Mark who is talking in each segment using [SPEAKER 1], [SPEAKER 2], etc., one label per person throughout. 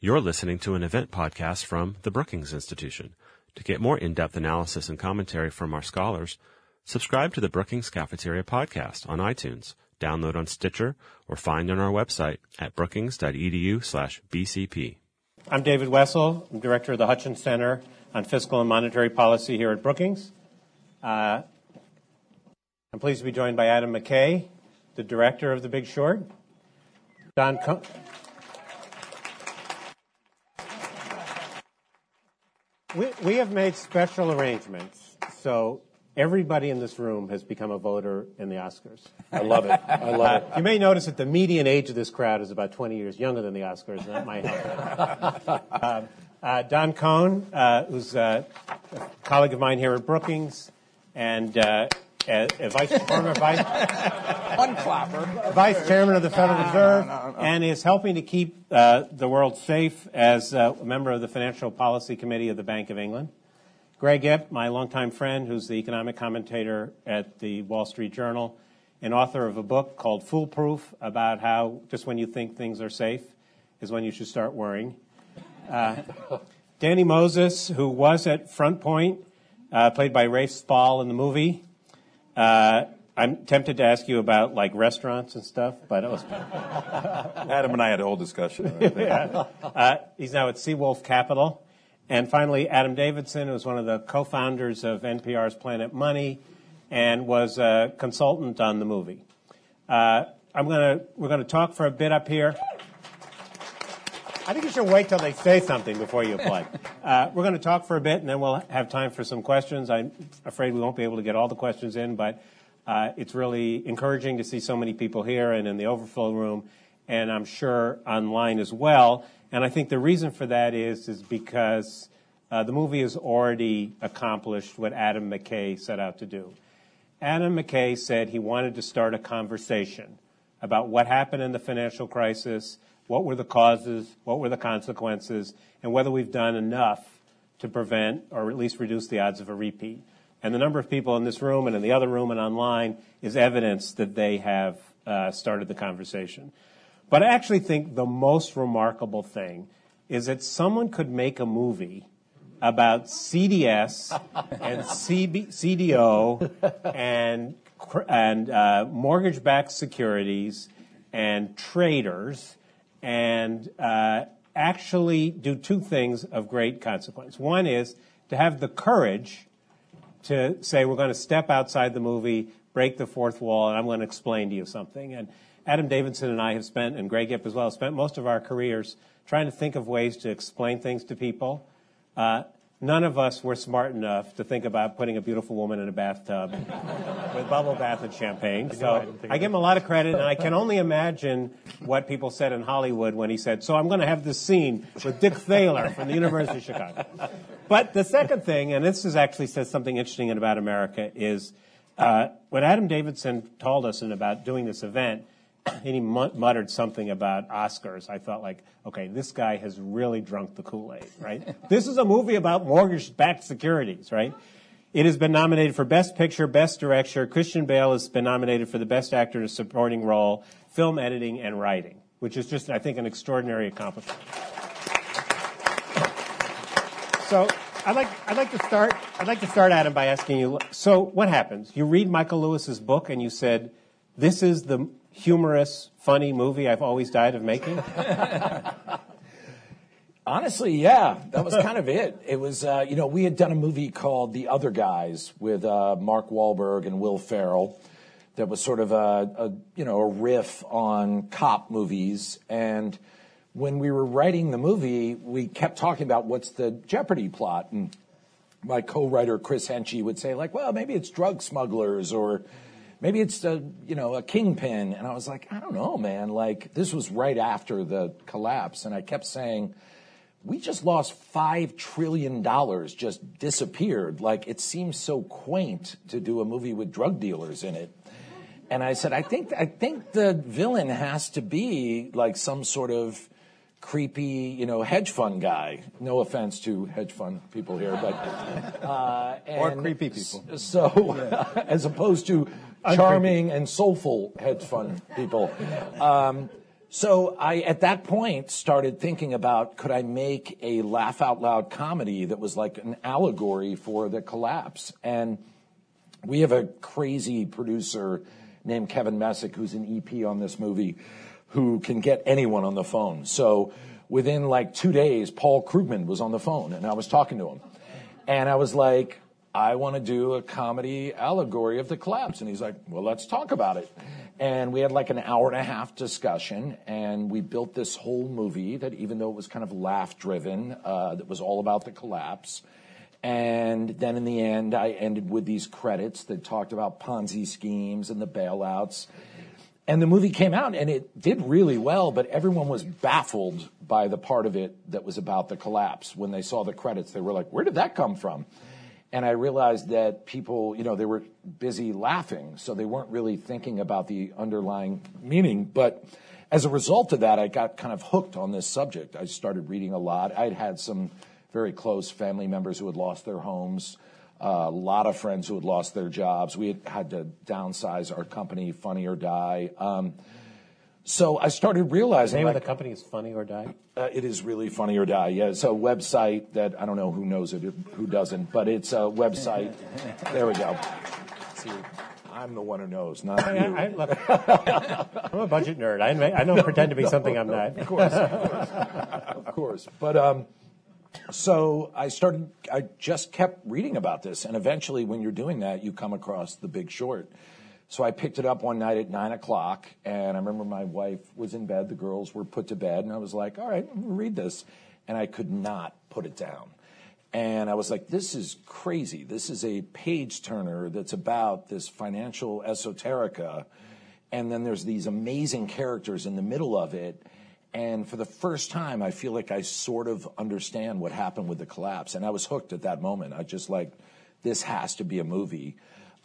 [SPEAKER 1] You're listening to an event podcast from the Brookings Institution. To get more in-depth analysis and commentary from our scholars, subscribe to the Brookings Cafeteria podcast on iTunes, download on Stitcher, or find on our website at brookings.edu/BCP.
[SPEAKER 2] I'm David Wessel. I'm director of the Hutchins Center on Fiscal and Monetary Policy here at Brookings. I'm pleased to be joined by Adam McKay, the director of The Big Short. Don Cohn. We have made special arrangements, so everybody in this room has become a voter in the Oscars.
[SPEAKER 3] I love it. I love it.
[SPEAKER 2] You may notice that the median age of this crowd is about 20 years younger than the Oscars, and that might help. Don Cohn, who's a colleague of mine here at Brookings, and vice chairman of the Federal Reserve, and is helping to keep the world safe as a member of the Financial Policy Committee of the Bank of England. Greg Ip, my longtime friend, who's the economic commentator at the Wall Street Journal, and author of a book called Foolproof about how just when you think things are safe is when you should start worrying. Danny Moses, who was at Front Point, played by Rafe Spall in the movie. I'm tempted to ask you about like restaurants and stuff, but it was
[SPEAKER 3] Adam and I had a whole discussion.
[SPEAKER 2] He's now at Seawolf Capital. And finally, Adam Davidson, who's one of the co-founders of NPR's Planet Money and was a consultant on the movie. We're going to talk for a bit up here. I think you should wait till they say something before you apply. We're going to talk for a bit, and then we'll have time for some questions. I'm afraid we won't be able to get all the questions in, but it's really encouraging to see so many people here and in the overflow room, and I'm sure online as well. And I think the reason for that is because the movie has already accomplished what Adam McKay set out to do. Adam McKay said he wanted to start a conversation about what happened in the financial crisis, what were the causes, what were the consequences, and whether we've done enough to prevent or at least reduce the odds of a repeat. And the number of people in this room and in the other room and online is evidence that they have started the conversation. But I actually think the most remarkable thing is that someone could make a movie about CDS and CDO and mortgage-backed securities and traders and actually do two things of great consequence. One is to have the courage to say we're going to step outside the movie, break the fourth wall, and I'm going to explain to you something. And Adam Davidson and I have spent, and Greg Ip as well, spent most of our careers trying to think of ways to explain things to people. None of us were smart enough to think about putting a beautiful woman in a bathtub with bubble bath and champagne. So I give him a lot of credit, and I can only imagine what people said in Hollywood when he said, so I'm going to have this scene with Dick Thaler from the University of Chicago. But the second thing, and this is actually says something interesting about America, is when Adam Davidson told us about doing this event, and he muttered something about Oscars, I thought like, okay, this guy has really drunk the Kool-Aid, right? This is a movie about mortgage-backed securities, right? It has been nominated for Best Picture, Best Director. Christian Bale has been nominated for the Best Actor in a Supporting Role, Film Editing, and Writing, which is just, I think, an extraordinary accomplishment. So I'd like to start, Adam, by asking you, so what happens? You read Michael Lewis's book and you said, this is the humorous, funny movie I've always died of making?
[SPEAKER 4] Honestly, yeah, that was kind of it. It was, we had done a movie called The Other Guys with Mark Wahlberg and Will Ferrell that was sort of a riff on cop movies. And when we were writing the movie, we kept talking about what's the Jeopardy plot. And my co-writer, Chris Henchy, would say, like, well, maybe it's drug smugglers or maybe it's a kingpin. And I was like, I don't know, man. Like, this was right after the collapse. And I kept saying, we just lost $5 trillion, just disappeared. Like, it seems so quaint to do a movie with drug dealers in it. And I said, I think the villain has to be like some sort of creepy, hedge fund guy. No offense to hedge fund people here, but
[SPEAKER 3] or creepy people.
[SPEAKER 4] So, as opposed to charming and soulful hedge fund people. So I, at that point, started thinking about, could I make a laugh out loud comedy that was like an allegory for the collapse? And we have a crazy producer named Kevin Messick, who's an EP on this movie, who can get anyone on the phone. So within like 2 days, Paul Krugman was on the phone, and I was talking to him. And I was like, I want to do a comedy allegory of the collapse. And he's like, well, let's talk about it. And we had like an hour-and-a-half discussion, and we built this whole movie that, even though it was kind of laugh-driven, that was all about the collapse. And then in the end, I ended with these credits that talked about Ponzi schemes and the bailouts. And the movie came out, and it did really well, but everyone was baffled by the part of it that was about the collapse. When they saw the credits, they were like, where did that come from? And I realized that people, they were busy laughing, so they weren't really thinking about the underlying meaning. But as a result of that, I got kind of hooked on this subject. I started reading a lot. I'd had some very close family members who had lost their homes, a lot of friends who had lost their jobs. We had to downsize our company, Funny or Die. So I started realizing...
[SPEAKER 2] The name of the company is Funny or Die?
[SPEAKER 4] It is really Funny or Die. Yeah, it's a website that, I don't know who knows it, who doesn't, but it's a website. There we go. See, I'm the one who knows, not you.
[SPEAKER 2] I'm a budget nerd. I don't pretend to be something I'm not.
[SPEAKER 4] Of course. Of course. But so I just kept reading about this, and eventually when you're doing that, you come across The Big Short. So I picked it up one night at 9 o'clock, and I remember my wife was in bed, the girls were put to bed, and I was like, all right, I'm going to read this. And I could not put it down. And I was like, this is crazy. This is a page-turner that's about this financial esoterica, and then there's these amazing characters in the middle of it. And for the first time, I feel like I sort of understand what happened with the collapse. And I was hooked at that moment. I just like, this has to be a movie.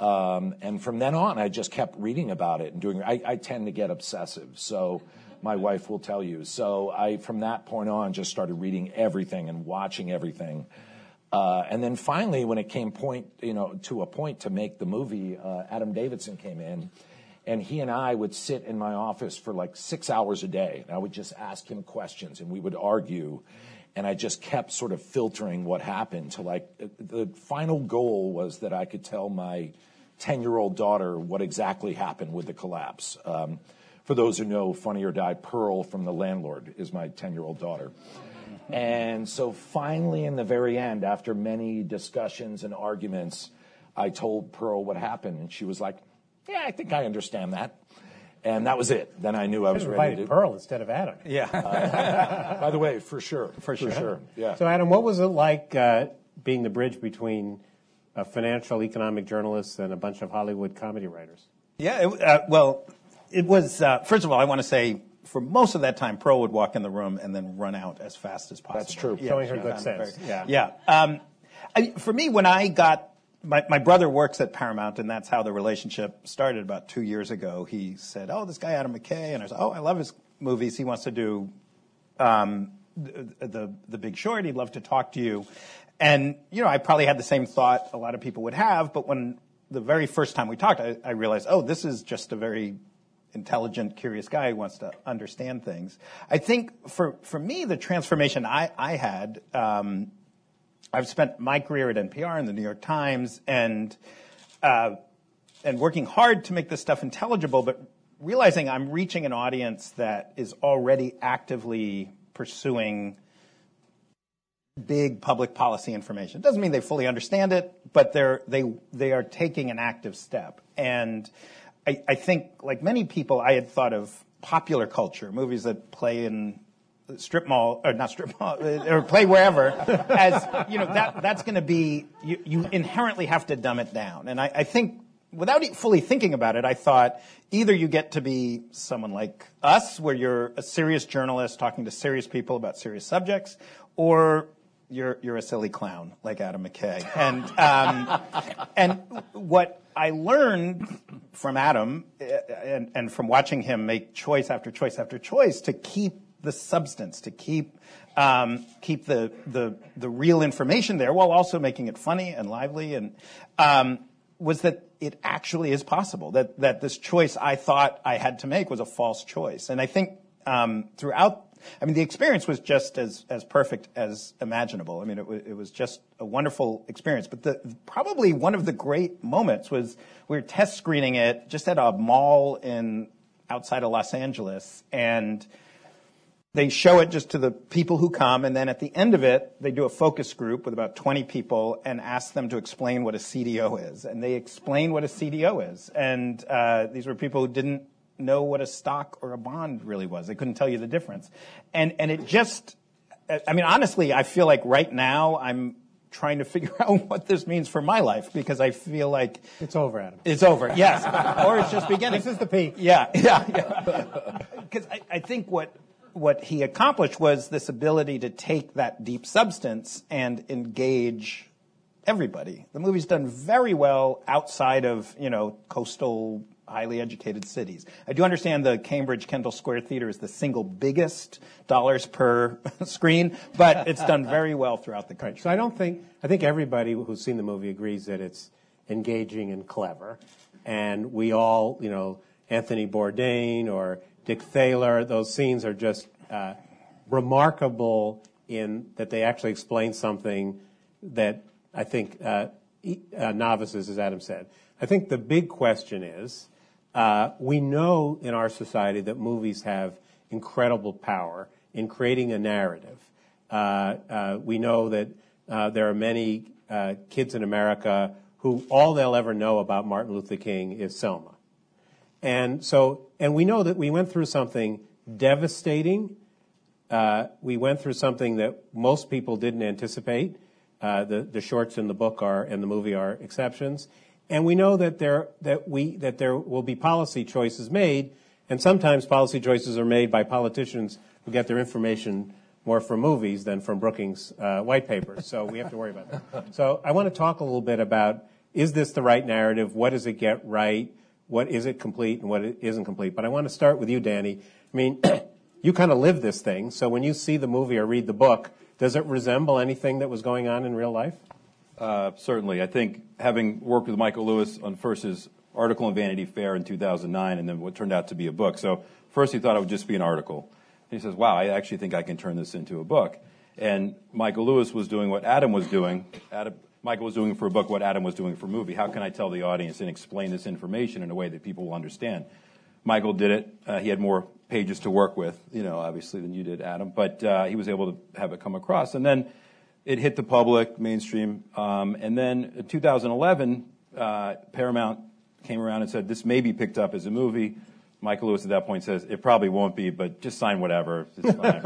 [SPEAKER 4] And from then on, I just kept reading about it and doing. I tend to get obsessive, so my wife will tell you. So I, from that point on, just started reading everything and watching everything. And then finally, when it came to a point to make the movie, Adam Davidson came in, and he and I would sit in my office for like 6 hours a day, and I would just ask him questions, and we would argue. And I just kept sort of filtering what happened to like the final goal was that I could tell my 10-year-old daughter what exactly happened with the collapse. For those who know Funny or Die, Pearl from The Landlord is my 10-year-old daughter. And so finally, in the very end, after many discussions and arguments, I told Pearl what happened. And she was like, yeah, I think I understand that. And that was it. Then I knew I was ready to...
[SPEAKER 2] Pearl instead of Adam.
[SPEAKER 3] Yeah.
[SPEAKER 4] By the way, for sure. For sure. Yeah.
[SPEAKER 2] So, Adam, what was it like being the bridge between a financial economic journalist and a bunch of Hollywood comedy writers?
[SPEAKER 3] Yeah, it was, first of all, I want to say, for most of that time, Pearl would walk in the room and then run out as fast as possible.
[SPEAKER 4] That's true.
[SPEAKER 2] Yeah, showing her good sense.
[SPEAKER 3] Yeah. For me, when I got... My brother works at Paramount, and that's how the relationship started about 2 years ago. He said, oh, this guy Adam McKay, and I said, oh, I love his movies. He wants to do the Big Short. He'd love to talk to you. And, I probably had the same thought a lot of people would have, but when the very first time we talked, I realized, oh, this is just a very intelligent, curious guy who wants to understand things. I think for me, the transformation I had... I've spent my career at NPR and the New York Times and working hard to make this stuff intelligible, but realizing I'm reaching an audience that is already actively pursuing big public policy information. It doesn't mean they fully understand it, but they are taking an active step. And I think, like many people, I had thought of popular culture, movies that play in strip mall, or not strip mall, or play wherever, as, that's going to be, you inherently have to dumb it down. And I think, without fully thinking about it, I thought either you get to be someone like us, where you're a serious journalist talking to serious people about serious subjects, or you're a silly clown like Adam McKay. And what I learned from Adam, and from watching him make choice after choice after choice to keep the substance, to keep the real information there while also making it funny and lively, and was that it actually is possible, that this choice I thought I had to make was a false choice. And I think throughout. I mean, the experience was just as perfect as imaginable. I mean, it was just a wonderful experience. But probably one of the great moments was we were test screening it just at a mall outside of Los Angeles, and they show it just to the people who come, and then at the end of it, they do a focus group with about 20 people and ask them to explain what a CDO is. And they explain what a CDO is. And these were people who didn't know what a stock or a bond really was. They couldn't tell you the difference. And it just, I mean, honestly, I feel like right now I'm trying to figure out what this means for my life, because I feel like
[SPEAKER 2] it's over, Adam.
[SPEAKER 3] It's over, yes. Or it's just beginning.
[SPEAKER 2] This is the peak.
[SPEAKER 3] Yeah. Because I think what he accomplished was this ability to take that deep substance and engage everybody. The movie's done very well outside of, coastal, highly educated cities. I do understand the Cambridge Kendall Square Theater is the single biggest dollars per screen, but it's done very well throughout the country.
[SPEAKER 2] So I think everybody who's seen the movie agrees that it's engaging and clever. And we all, Anthony Bourdain or Dick Thaler, those scenes are just remarkable in that they actually explain something that I think novices, as Adam said. I think the big question is, we know in our society that movies have incredible power in creating a narrative. We know that there are many kids in America who all they'll ever know about Martin Luther King is Selma. And we know that we went through something devastating. We went through something that most people didn't anticipate. The shorts in the book and the movie are exceptions. And we know that there will be policy choices made, and sometimes policy choices are made by politicians who get their information more from movies than from Brookings white papers. So we have to worry about that. So I want to talk a little bit about, is this the right narrative? What does it get right? What is it complete and what isn't complete? But I want to start with you, Danny. I mean, you kind of live this thing. So when you see the movie or read the book, does it resemble anything that was going on in real life?
[SPEAKER 5] Certainly. I think having worked with Michael Lewis on first his article in Vanity Fair in 2009 and then what turned out to be a book. So first he thought it would just be an article. And he says, wow, I actually think I can turn this into a book. And Michael Lewis was doing what Adam was doing. Michael was doing for a book what Adam was doing for a movie. How can I tell the audience and explain this information in a way that people will understand? Michael did it. He had more pages to work with, obviously, than you did, Adam. But he was able to have it come across. And then it hit the public, mainstream. And then in 2011, Paramount came around and said, this may be picked up as a movie. Michael Lewis at that point says, it probably won't be, but just sign whatever. It's fine.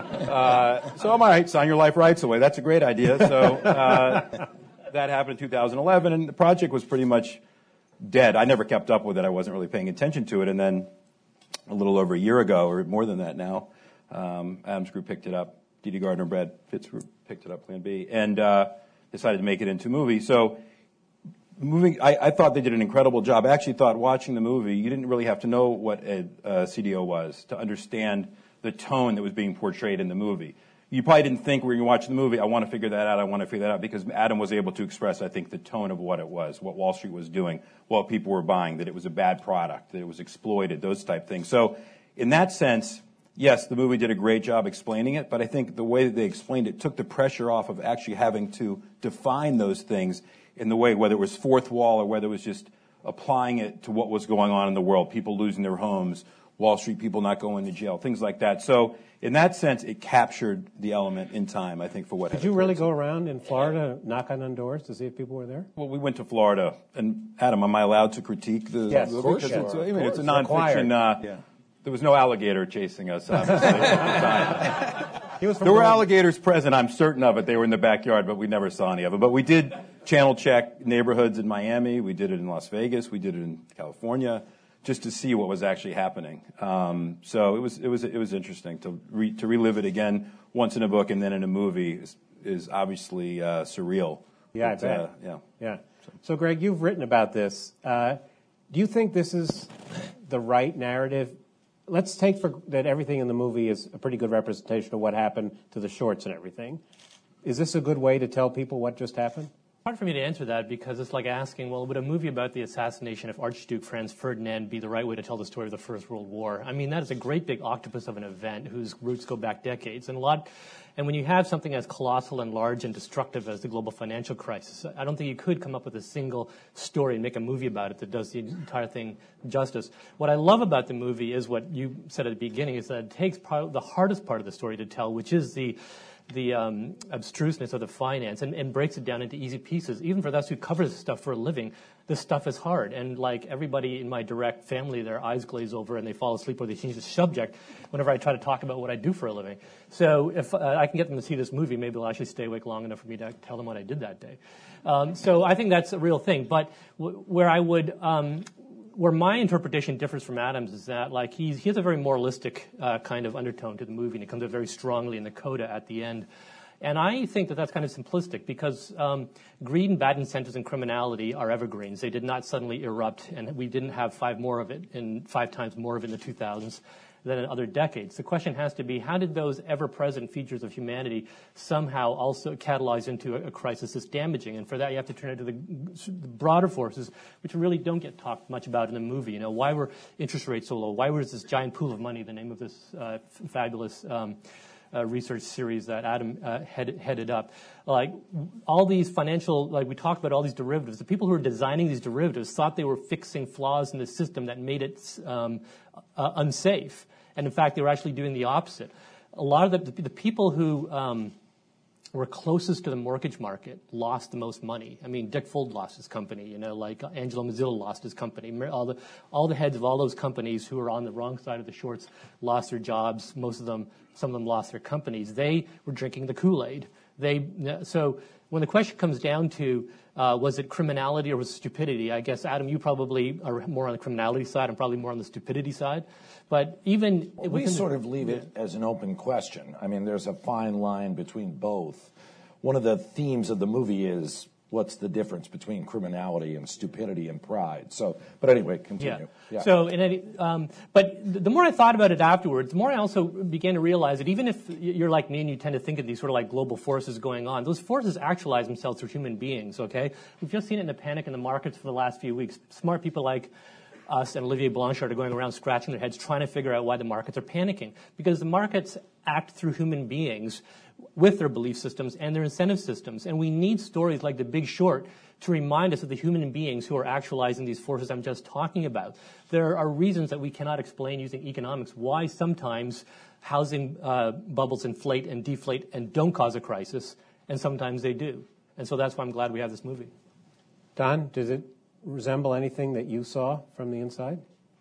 [SPEAKER 5] So I'm all right, sign your life rights away. That's a great idea. So that happened in 2011, and the project was pretty much dead. I never kept up with it. I wasn't really paying attention to it. And then a little over a year ago, or more than that now, Adam's group picked it up. D.D. Gardner, Brad Pitt's group picked it up, Plan B, and decided to make it into a movie. So I thought they did an incredible job. I actually thought watching the movie, you didn't really have to know what a CDO was to understand the tone that was being portrayed in the movie. You probably didn't think when you were watching the movie, I want to figure that out, because Adam was able to express, I think, the tone of what it was, what Wall Street was doing, what people were buying, that it was a bad product, that it was exploited, those type things. So in that sense, yes, the movie did a great job explaining it, but I think the way that they explained it took the pressure off of actually having to define those things in the way, whether it was fourth wall or whether it was just applying it to what was going on in the world, people losing their homes, Wall Street people not going to jail, things like that. So in that sense, it captured the element in time, I think, for what
[SPEAKER 2] Did you really go around in Florida knocking on doors to see if people were there?
[SPEAKER 5] Well, we went to Florida. And, Adam, am I allowed to critique the movie?
[SPEAKER 2] Yes, of course.
[SPEAKER 5] It's a nonfiction. There was no alligator chasing us, obviously, at the time. There were alligators present, I'm certain of it. They were in the backyard, but we never saw any of them. But we did channel check neighborhoods in Miami. We did it in Las Vegas. We did it in California, just to see what was actually happening. So it was interesting to relive it again once in a book and then in a movie is obviously surreal.
[SPEAKER 2] Yeah, but, I bet. Yeah. So, Greg, you've written about this. Do you think this is the right narrative? Let's take for that everything in the movie is a pretty good representation of what happened to the shorts and everything. Is this a good way to tell people what just happened?
[SPEAKER 6] Hard for me to answer that because it's like asking, well, would a movie about the assassination of Archduke Franz Ferdinand be the right way to tell the story of the First World War? I mean, that is a great big octopus of an event whose roots go back decades. And when you have something as colossal and large and destructive as the global financial crisis, I don't think you could come up with a single story and make a movie about it that does the entire thing justice. What I love about the movie is what you said at the beginning, is that it takes the hardest part of the story to tell, which is the abstruseness of the finance and breaks it down into easy pieces. Even for us who cover this stuff for a living, this stuff is hard. And like everybody in my direct family, their eyes glaze over and they fall asleep or they change the subject whenever I try to talk about what I do for a living. So if I can get them to see this movie, maybe they'll actually stay awake long enough for me to tell them what I did that day. So I think that's a real thing. But where my interpretation differs from Adam's is that like he has a very moralistic kind of undertone to the movie, and it comes out very strongly in the coda at the end. And I think that that's kind of simplistic because greed and bad incentives and criminality are evergreens. They did not suddenly erupt, and we didn't have five times more of it in the 2000s than in other decades. The question has to be, how did those ever-present features of humanity somehow also catalyze into a crisis that's damaging? And for that, you have to turn to the broader forces, which really don't get talked much about in the movie. You know, why were interest rates so low? Why was this giant pool of money, the name of this fabulous research series that Adam headed up? Like all these financial, like we talked about all these derivatives, the people who were designing these derivatives thought they were fixing flaws in the system that made it unsafe. And in fact, they were actually doing the opposite. A lot of the people who were closest to the mortgage market lost the most money. I mean, Dick Fuld lost his company, you know, like Angelo Mozilla lost his company. All the heads of all those companies who were on the wrong side of the shorts lost their jobs. Some of them lost their companies. They were drinking the Kool-Aid. So when the question comes down to was it criminality or was it stupidity, I guess, Adam, you probably are more on the criminality side. I'm probably more on the stupidity side. But even
[SPEAKER 4] we sort of leave it as an open question. I mean, there's a fine line between both. One of the themes of the movie is what's the difference between criminality and stupidity and pride. So, but anyway, continue.
[SPEAKER 6] Yeah. So, but the more I thought about it afterwards, the more I also began to realize that even if you're like me and you tend to think of these sort of like global forces going on, those forces actualize themselves through human beings. Okay, we've just seen it in the panic in the markets for the last few weeks. Smart people like us and Olivier Blanchard are going around scratching their heads trying to figure out why the markets are panicking. Because the markets act through human beings with their belief systems and their incentive systems. And we need stories like The Big Short to remind us of the human beings who are actualizing these forces I'm just talking about. There are reasons that we cannot explain using economics why sometimes housing bubbles inflate and deflate and don't cause a crisis, and sometimes they do. And so that's why I'm glad we have this movie.
[SPEAKER 2] Don, does it resemble anything that you saw from the inside?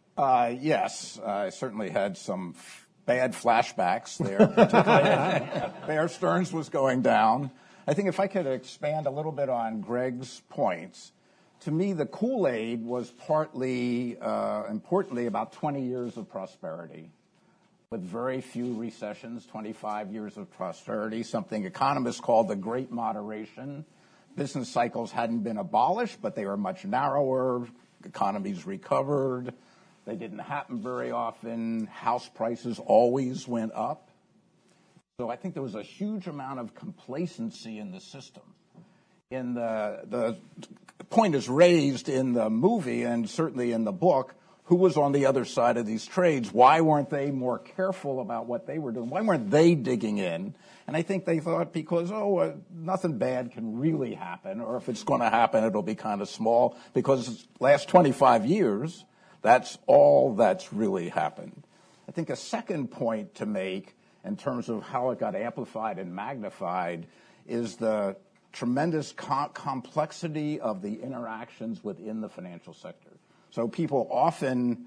[SPEAKER 7] Yes, I certainly had some bad flashbacks there. Bear Stearns was going down. I think if I could expand a little bit on Greg's points, to me the Kool-Aid was partly, importantly, about 20 years of prosperity with very few recessions, 25 years of prosperity, something economists call the Great Moderation. Business cycles hadn't been abolished, but they were much narrower. Economies recovered. They didn't happen very often. House prices always went up. So I think there was a huge amount of complacency in the system. In the point is raised in the movie and certainly in the book, who was on the other side of these trades? Why weren't they more careful about what they were doing? Why weren't they digging in? And I think they thought because, nothing bad can really happen, or if it's going to happen, it'll be kind of small, because last 25 years, that's all that's really happened. I think a second point to make in terms of how it got amplified and magnified is the tremendous complexity of the interactions within the financial sector. So people often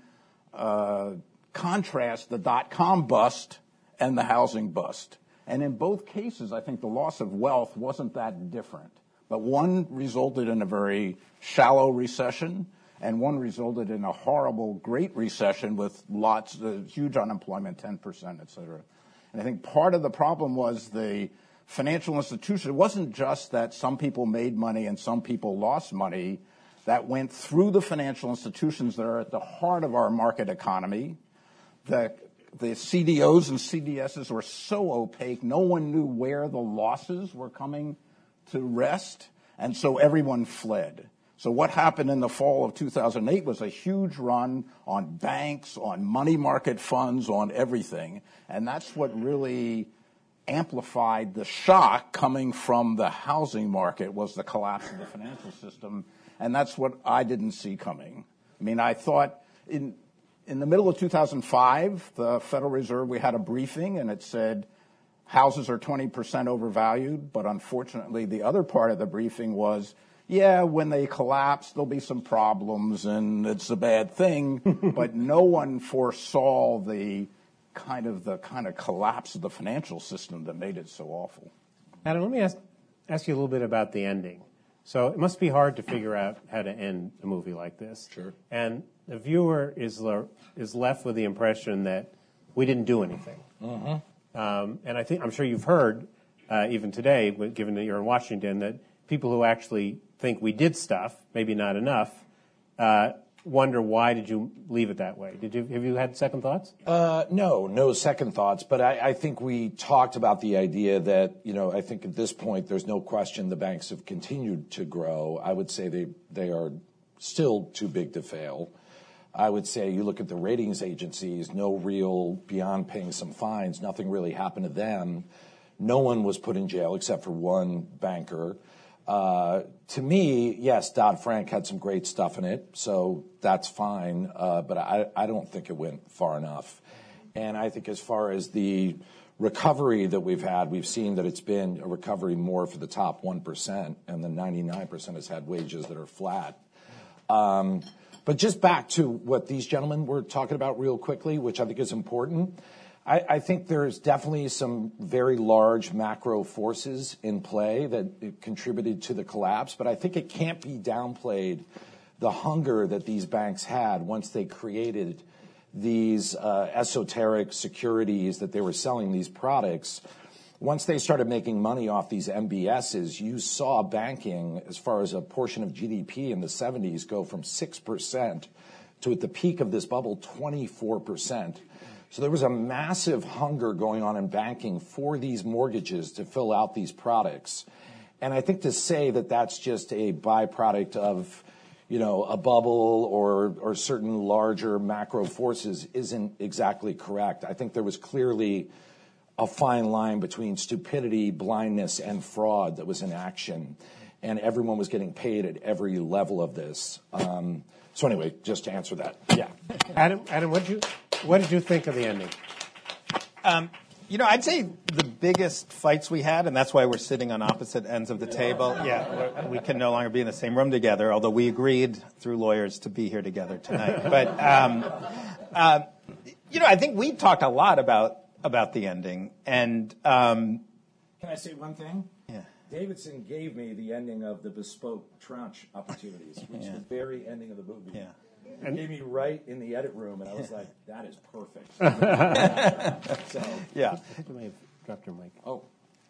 [SPEAKER 7] contrast the dot-com bust and the housing bust. And in both cases, I think the loss of wealth wasn't that different. But one resulted in a very shallow recession, and one resulted in a horrible Great Recession with huge unemployment, 10%, et cetera. And I think part of the problem was the financial institution. It wasn't just that some people made money and some people lost money. That went through the financial institutions that are at the heart of our market economy. The CDOs and CDSs were so opaque, no one knew where the losses were coming to rest. And so everyone fled. So what happened in the fall of 2008 was a huge run on banks, on money market funds, on everything. And that's what really amplified the shock coming from the housing market, was the collapse of the financial system. And that's what I didn't see coming. I mean, I thought in the middle of 2005, the Federal Reserve, we had a briefing, and it said houses are 20% overvalued. But unfortunately, the other part of the briefing was, yeah, when they collapse, there'll be some problems, and it's a bad thing. But no one foresaw the kind of collapse of the financial system that made it so awful.
[SPEAKER 2] Adam, let me ask you a little bit about the ending. So it must be hard to figure out how to end a movie like this.
[SPEAKER 7] Sure.
[SPEAKER 2] And the viewer is left with the impression that we didn't do anything. Mm-hmm. And I'm sure you've heard, even today, given that you're in Washington, that people who actually think we did stuff, maybe not enough, wonder why did you leave it that way? Have you had second thoughts?
[SPEAKER 4] No second thoughts. But I think we talked about the idea that, I think at this point there's no question the banks have continued to grow. I would say they are still too big to fail. I would say you look at the ratings agencies, no real, beyond paying some fines, nothing really happened to them. No one was put in jail except for one banker. To me, yes, Dodd-Frank had some great stuff in it, so that's fine, but I don't think it went far enough. And I think as far as the recovery that we've had, we've seen that it's been a recovery more for the top 1%, and the 99% has had wages that are flat. But just back to what these gentlemen were talking about real quickly, which I think is important, I think there's definitely some very large macro forces in play that contributed to the collapse, but I think it can't be downplayed the hunger that these banks had once they created these esoteric securities that they were selling, these products. Once they started making money off these MBSs, you saw banking, as far as a portion of GDP in the 70s, go from 6% to, at the peak of this bubble, 24%. So there was a massive hunger going on in banking for these mortgages to fill out these products. And I think to say that that's just a byproduct of, a bubble or certain larger macro forces isn't exactly correct. I think there was clearly a fine line between stupidity, blindness, and fraud that was in action. And everyone was getting paid at every level of this. So anyway, just to answer that. Yeah.
[SPEAKER 2] Adam, what did you think of the ending?
[SPEAKER 3] I'd say the biggest fights we had, and that's why we're sitting on opposite ends of the table. Yeah, we can no longer be in the same room together, although we agreed through lawyers to be here together tonight. But, I think we talked a lot about the ending. And
[SPEAKER 4] can I say one thing?
[SPEAKER 3] Yeah.
[SPEAKER 4] Davidson gave me the ending of the bespoke tranche opportunities, which is the very ending of the movie.
[SPEAKER 3] Yeah.
[SPEAKER 4] And gave me right in the edit room, and I was like, that is perfect.
[SPEAKER 3] Yeah.
[SPEAKER 2] You may have dropped your mic.
[SPEAKER 4] Oh.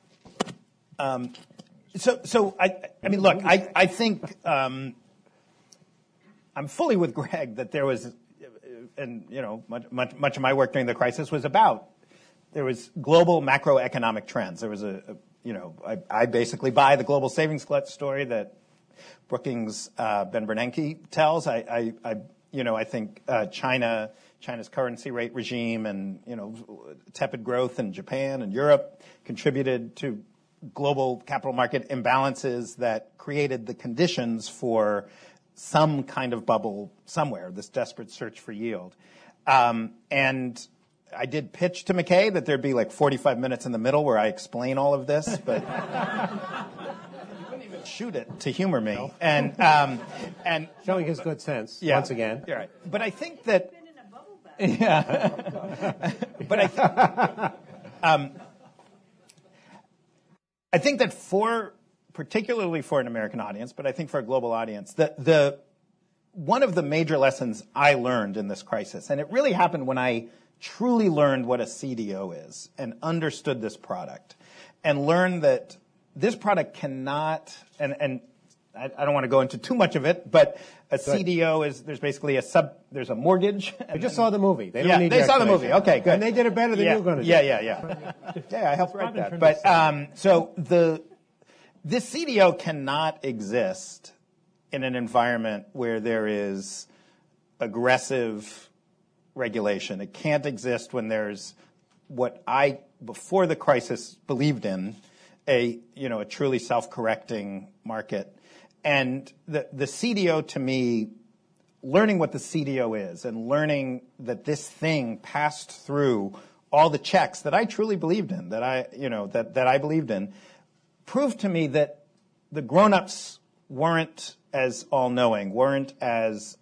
[SPEAKER 3] So I mean, look, I think I'm fully with Greg that there was, and much of my work during the crisis was about, there was global macroeconomic trends. There was I basically buy the global savings clutch story that Brookings Ben Bernanke tells. I think China's currency rate regime and tepid growth in Japan and Europe contributed to global capital market imbalances that created the conditions for some kind of bubble somewhere, this desperate search for yield. And I did pitch to McKay that there'd be like 45 minutes in the middle where I explain all of this, but he wouldn't even shoot it to humor me. No. And
[SPEAKER 2] showing his good sense once again.
[SPEAKER 3] You're right. But I think that.
[SPEAKER 8] Been in a bubble bath.
[SPEAKER 3] Yeah. But I think that particularly for an American audience, but I think for a global audience, one of the major lessons I learned in this crisis, and it really happened when I truly learned what a CDO is and understood this product and learned that this product cannot, and I don't want to go into too much of it, but a CDO is, there's basically there's a mortgage.
[SPEAKER 2] They just saw the movie. They don't need
[SPEAKER 3] they saw the movie. Okay, good.
[SPEAKER 2] And they did it better than you're going to do.
[SPEAKER 3] Yeah, I helped write that. But, so this CDO cannot exist in an environment where there is aggressive regulation. It can't exist when there's what I, before the crisis, believed in, a truly self-correcting market. And the CDO, to me, learning what the CDO is and learning that this thing passed through all the checks that I truly believed in, that I believed in, proved to me that the grown-ups weren't as all-knowing, weren't as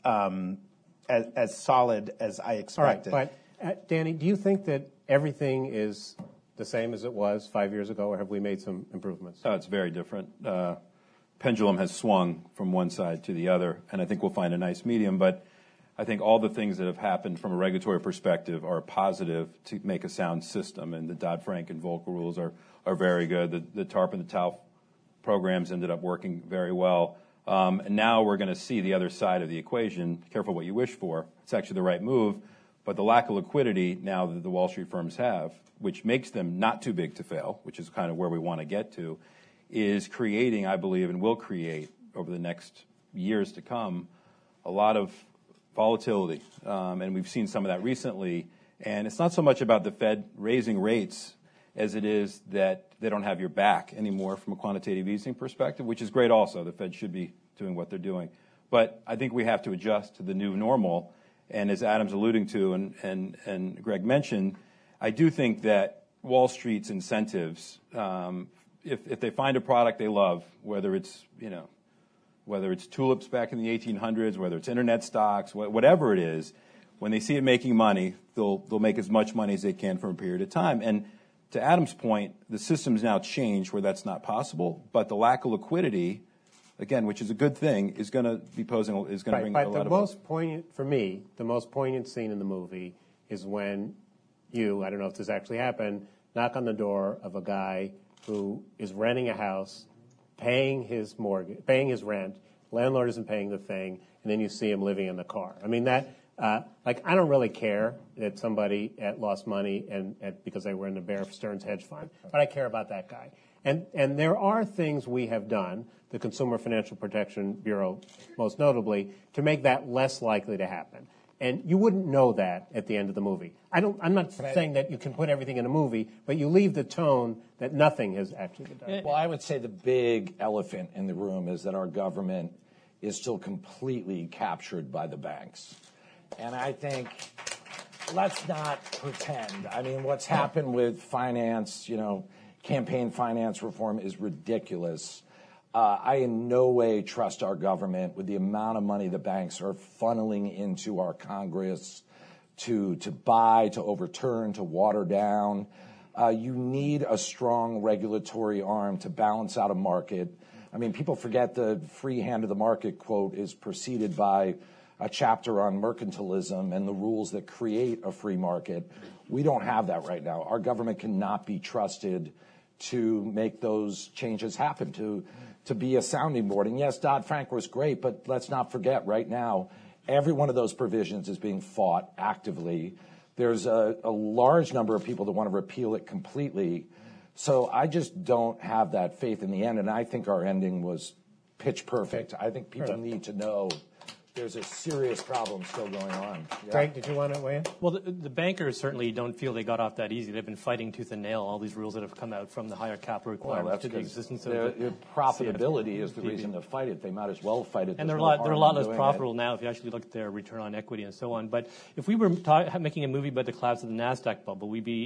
[SPEAKER 3] solid as I expected.
[SPEAKER 2] All right, but Danny, do you think that everything is the same as it was 5 years ago, or have we made some improvements?
[SPEAKER 5] Oh, it's very different. Pendulum has swung from one side to the other, and I think we'll find a nice medium. But I think all the things that have happened from a regulatory perspective are positive to make a sound system, and the Dodd-Frank and Volcker rules are very good. The TARP and the TALF programs ended up working very well. And now we're going to see the other side of the equation. Careful what you wish for. It's actually the right move. But the lack of liquidity now that the Wall Street firms have, which makes them not too big to fail, which is kind of where we want to get to, is creating, I believe, and will create over the next years to come, a lot of volatility. And we've seen some of that recently. And it's not so much about the Fed raising rates as it is that they don't have your back anymore from a quantitative easing perspective, which is great also. The Fed should be doing what they're doing. But I think we have to adjust to the new normal. And as Adam's alluding to and Greg mentioned, I do think that Wall Street's incentives, if they find a product they love, whether it's tulips back in the 1800s, whether it's internet stocks, whatever it is, when they see it making money, they'll make as much money as they can for a period of time. And to Adam's point, the system's now changed where that's not possible, but the lack of liquidity, again, which is a good thing, is going to bring a lot of...
[SPEAKER 2] The most poignant scene in the movie is when you, I don't know if this actually happened, knock on the door of a guy who is renting a house, paying his mortgage, paying his rent, landlord isn't paying the thing, and then you see him living in the car. I mean, that, I don't really care that somebody lost money because they were in the Bear Stearns hedge fund, but I care about that guy. And there are things we have done, the Consumer Financial Protection Bureau most notably, to make that less likely to happen. And you wouldn't know that at the end of the movie. I'm not saying that you can put everything in a movie, but you leave the tone that nothing has actually been done.
[SPEAKER 4] Well, I would say the big elephant in the room is that our government is still completely captured by the banks. And I think, let's not pretend. I mean, what's happened with finance, campaign finance reform is ridiculous. I in no way trust our government with the amount of money the banks are funneling into our Congress to buy, to overturn, to water down. You need a strong regulatory arm to balance out a market. I mean, people forget the free hand of the market quote is preceded by a chapter on mercantilism and the rules that create a free market. We don't have that right now. Our government cannot be trusted to make those changes happen, to be a sounding board. And yes, Dodd-Frank was great, but let's not forget right now, every one of those provisions is being fought actively. There's a large number of people that want to repeal it completely. So I just don't have that faith in the end, and I think our ending was pitch perfect. I think people need to know there's a serious problem still going on.
[SPEAKER 2] Yeah. Greg, did you want to weigh in?
[SPEAKER 6] Well, the bankers certainly don't feel they got off that easy. They've been fighting tooth and nail all these rules that have come out from the higher capital requirements to the existence of
[SPEAKER 4] their profitability is the reason to fight it. They might as well fight it.
[SPEAKER 6] And they're a lot less profitable now if you actually look at their return on equity and so on. But if we were making a movie about the collapse of the NASDAQ bubble,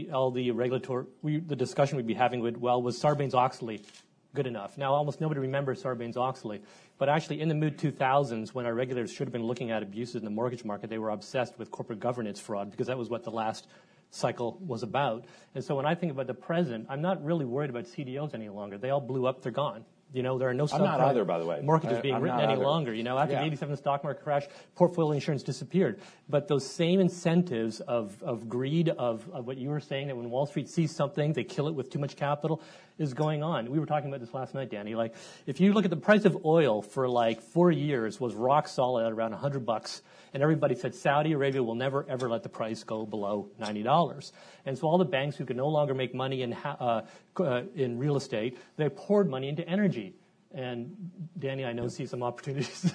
[SPEAKER 6] the discussion we'd be having was Sarbanes-Oxley good enough? Now, almost nobody remembers Sarbanes-Oxley. But actually, in the mid-2000s, when our regulators should have been looking at abuses in the mortgage market, they were obsessed with corporate governance fraud because that was what the last cycle was about. And so when I think about the present, I'm not really worried about CDOs any longer. They all blew up. They're gone. There are no
[SPEAKER 4] I'm not either, by the way.
[SPEAKER 6] mortgages being written any longer. After the 87 stock market crash, portfolio insurance disappeared. But those same incentives of greed, of what you were saying, that when Wall Street sees something, they kill it with too much capital, is going on. We were talking about this last night, Danny. Like, if you look at the price of oil for like 4 years was rock solid at around $100, and everybody said Saudi Arabia will never ever let the price go below $90. And so all the banks who could no longer make money in real estate, they poured money into energy. And Danny, I know, see some opportunities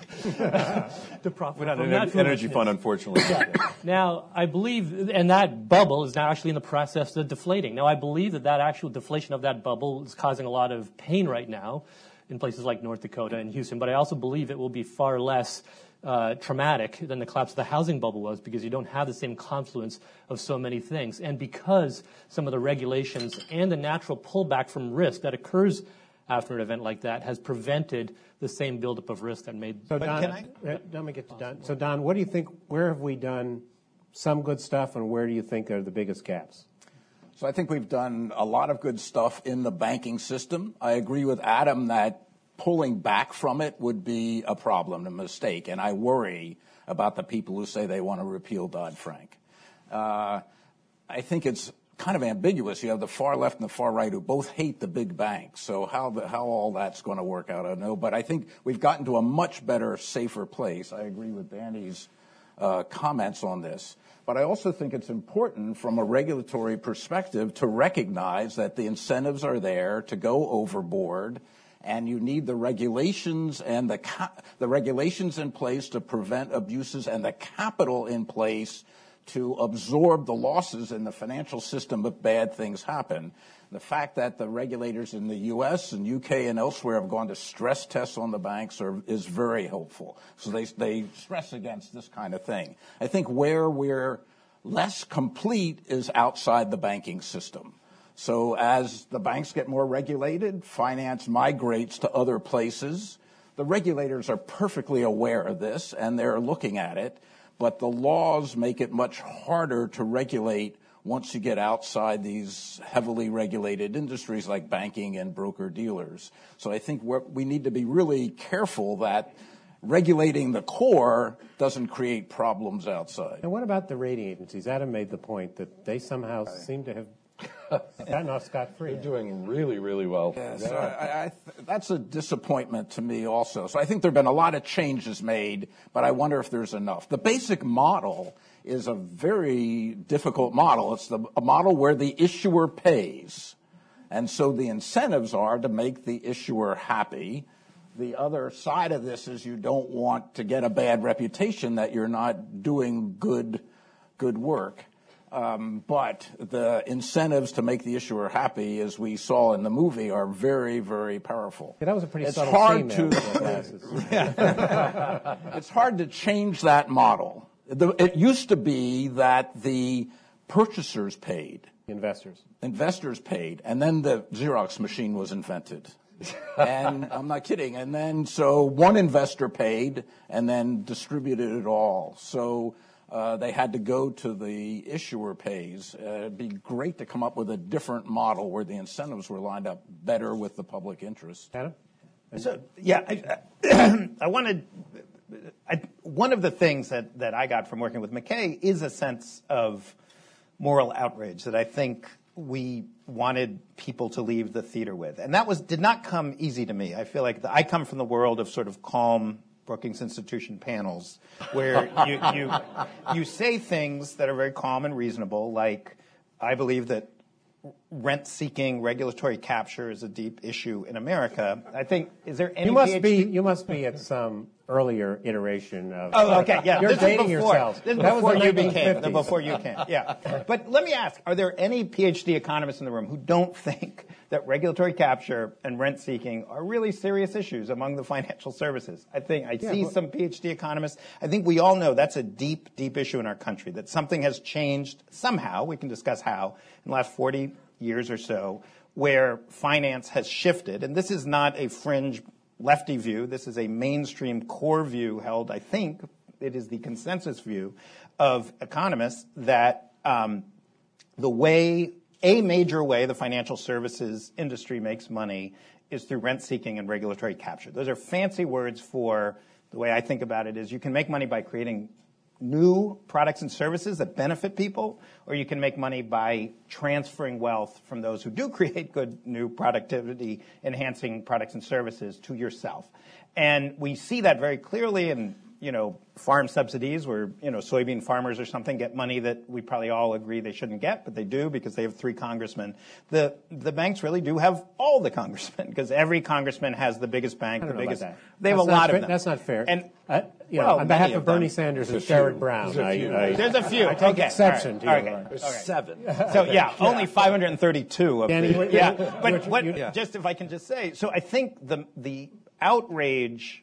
[SPEAKER 6] to profit.
[SPEAKER 5] We're not
[SPEAKER 6] from
[SPEAKER 5] an
[SPEAKER 6] that
[SPEAKER 5] energy fund, unfortunately.
[SPEAKER 6] Now, I believe, and that bubble is now actually in the process of deflating. Now, I believe that actual deflation of that bubble is causing a lot of pain right now in places like North Dakota and Houston. But I also believe it will be far less traumatic than the collapse of the housing bubble was, because you don't have the same confluence of so many things. And because some of the regulations and the natural pullback from risk that occurs after an event like that has prevented the same buildup of risk that made.
[SPEAKER 2] So Don, let me get to Don. So Don, what do you think? Where have we done some good stuff, and where do you think are the biggest gaps?
[SPEAKER 7] So I think we've done a lot of good stuff in the banking system. I agree with Adam that pulling back from it would be a problem, a mistake, and I worry about the people who say they want to repeal Dodd-Frank. I think it's kind of ambiguous. You have the far left and the far right who both hate the big banks. So how all that's going to work out, I don't know. But I think we've gotten to a much better, safer place. I agree with Danny's comments on this. But I also think it's important from a regulatory perspective to recognize that the incentives are there to go overboard, and you need the regulations and the regulations in place to prevent abuses and the capital in place to absorb the losses in the financial system if bad things happen. The fact that the regulators in the U.S. and U.K. and elsewhere have gone to stress tests on the banks is very helpful. So they stress against this kind of thing. I think where we're less complete is outside the banking system. So as the banks get more regulated, finance migrates to other places. The regulators are perfectly aware of this, and they're looking at it. But the laws make it much harder to regulate once you get outside these heavily regulated industries like banking and broker-dealers. So I think we need to be really careful that regulating the core doesn't create problems outside.
[SPEAKER 2] And what about the rating agencies? Adam made the point that they somehow seem to have gotten off scot-free.
[SPEAKER 4] They're doing really, really well.
[SPEAKER 7] Yeah, so that's a disappointment to me also. So I think there have been a lot of changes made, but I wonder if there's enough. The basic model is a very difficult model. It's a model where the issuer pays. And so the incentives are to make the issuer happy. The other side of this is you don't want to get a bad reputation that you're not doing good work. But the incentives to make the issuer happy, as we saw in the movie, are very, very powerful.
[SPEAKER 2] Yeah, that was a pretty subtle scene there.
[SPEAKER 7] It's hard to change that model. It used to be that the purchasers paid. Investors paid. And then the Xerox machine was invented. And I'm not kidding. And then so one investor paid and then distributed it all. So they had to go to the issuer pays. It'd be great to come up with a different model where the incentives were lined up better with the public interest.
[SPEAKER 2] Adam?
[SPEAKER 3] So, yeah, one of the things that I got from working with McKay is a sense of moral outrage that I think we wanted people to leave the theater with. And that did not come easy to me. I feel like I come from the world of sort of calm Brookings Institution panels where you say things that are very calm and reasonable, like I believe that rent-seeking regulatory capture is a deep issue in America. I think, is there any
[SPEAKER 2] You must be at some earlier iteration of...
[SPEAKER 3] Oh, okay, yeah.
[SPEAKER 2] You're dating yourself.
[SPEAKER 3] This is before you came. Yeah. But let me ask, are there any PhD economists in the room who don't think that regulatory capture and rent-seeking are really serious issues among the financial services? I see some PhD economists. I think we all know that's a deep, deep issue in our country, that something has changed somehow, we can discuss how, in the last 40 years or so, where finance has shifted. And this is not a fringe lefty view. This is a mainstream core view held, I think, it is the consensus view of economists that a major way the financial services industry makes money is through rent-seeking and regulatory capture. Those are fancy words for the way I think about it is you can make money by creating new products and services that benefit people, or you can make money by transferring wealth from those who do create good new productivity enhancing products and services to yourself. And we see that very clearly in, farm subsidies where, soybean farmers or something get money that we probably all agree they shouldn't get, but they do because they have 3 congressmen. The banks really do have all the congressmen because every congressman has the biggest bank, the biggest. They have a lot of them.
[SPEAKER 2] That's not fair.
[SPEAKER 3] And
[SPEAKER 2] on behalf of Bernie Sanders and Sherrod Brown,
[SPEAKER 3] there's a few.
[SPEAKER 2] I take exception to your word.
[SPEAKER 4] There's 7.
[SPEAKER 3] So only 532 of
[SPEAKER 2] Danny,
[SPEAKER 3] but just if I can just say, so I think the outrage,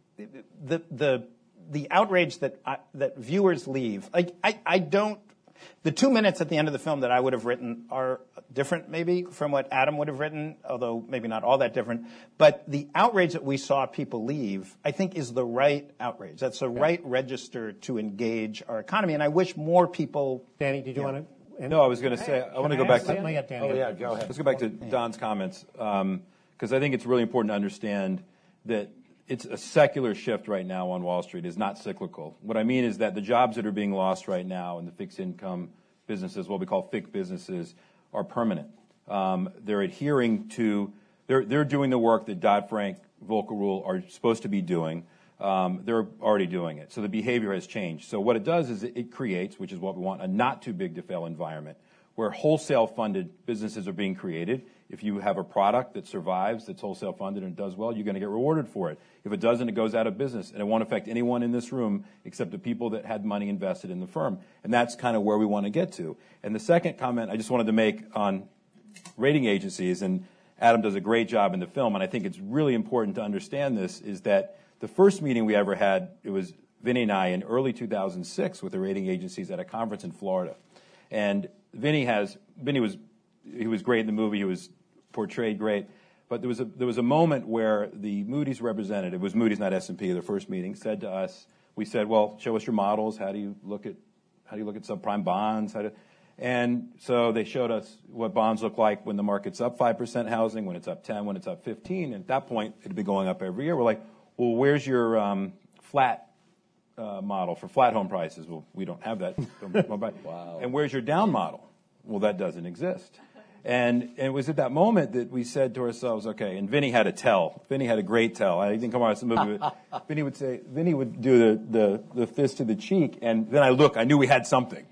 [SPEAKER 3] the outrage that viewers leave, I don't. The 2 minutes at the end of the film that I would have written are different, maybe, from what Adam would have written, although maybe not all that different. But the outrage that we saw people leave, I think, is the right outrage. That's the right register to engage our economy. And I wish more people.
[SPEAKER 2] Danny, did you want to?
[SPEAKER 5] No, I was going to say, I want to go back to.
[SPEAKER 2] Go ahead.
[SPEAKER 5] Let's go back to Don's comments, because I think it's really important to understand that it's a secular shift right now on Wall Street. It's not cyclical. What I mean is that the jobs that are being lost right now in the fixed income businesses, what we call FIC businesses, are permanent. They're adhering to, they're doing the work that Dodd-Frank, Volcker Rule are supposed to be doing. They're already doing it. So the behavior has changed. So what it does is it creates, which is what we want, a not too big to fail environment where wholesale funded businesses are being created. If you have a product that survives, that's wholesale funded and does well, you're going to get rewarded for it. If it doesn't, it goes out of business. And it won't affect anyone in this room except the people that had money invested in the firm. And that's kind of where we want to get to. And the second comment I just wanted to make on rating agencies, and Adam does a great job in the film, and I think it's really important to understand this, is that the first meeting we ever had, it was Vinny and I in early 2006 with the rating agencies at a conference in Florida. And Vinny was great in the movie. He was portrayed great. But there was a moment where the Moody's representative, it was Moody's, not S&P, the first meeting, said to us, we said, well, show us your models. How do you look at subprime bonds? And so they showed us what bonds look like when the market's up 5% housing, when it's up 10, when it's up 15. And at that point, it'd be going up every year. We're like, well, where's your flat model for flat home prices? Well, we don't have that. Wow. And where's your down model? Well, that doesn't exist. And it was at that moment that we said to ourselves, okay, and Vinny had a tell. Vinny had a great tell. I didn't come out of the movie, but Vinny would do the fist to the cheek, and then I knew we had something.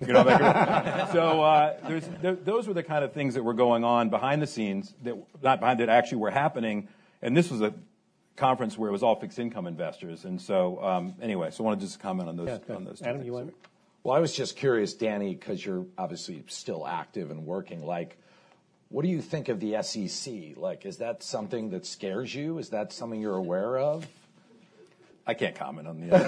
[SPEAKER 5] So those were the kind of things that were going on behind the scenes, that actually were happening. And this was a conference where it was all fixed income investors. And so anyway, so I want to just comment on those. On those
[SPEAKER 2] Adam, you want?
[SPEAKER 4] Well, I was just curious, Danny, because you're obviously still active and working. What do you think of the SEC? Is that something that scares you? Is that something you're aware of?
[SPEAKER 5] I can't comment on the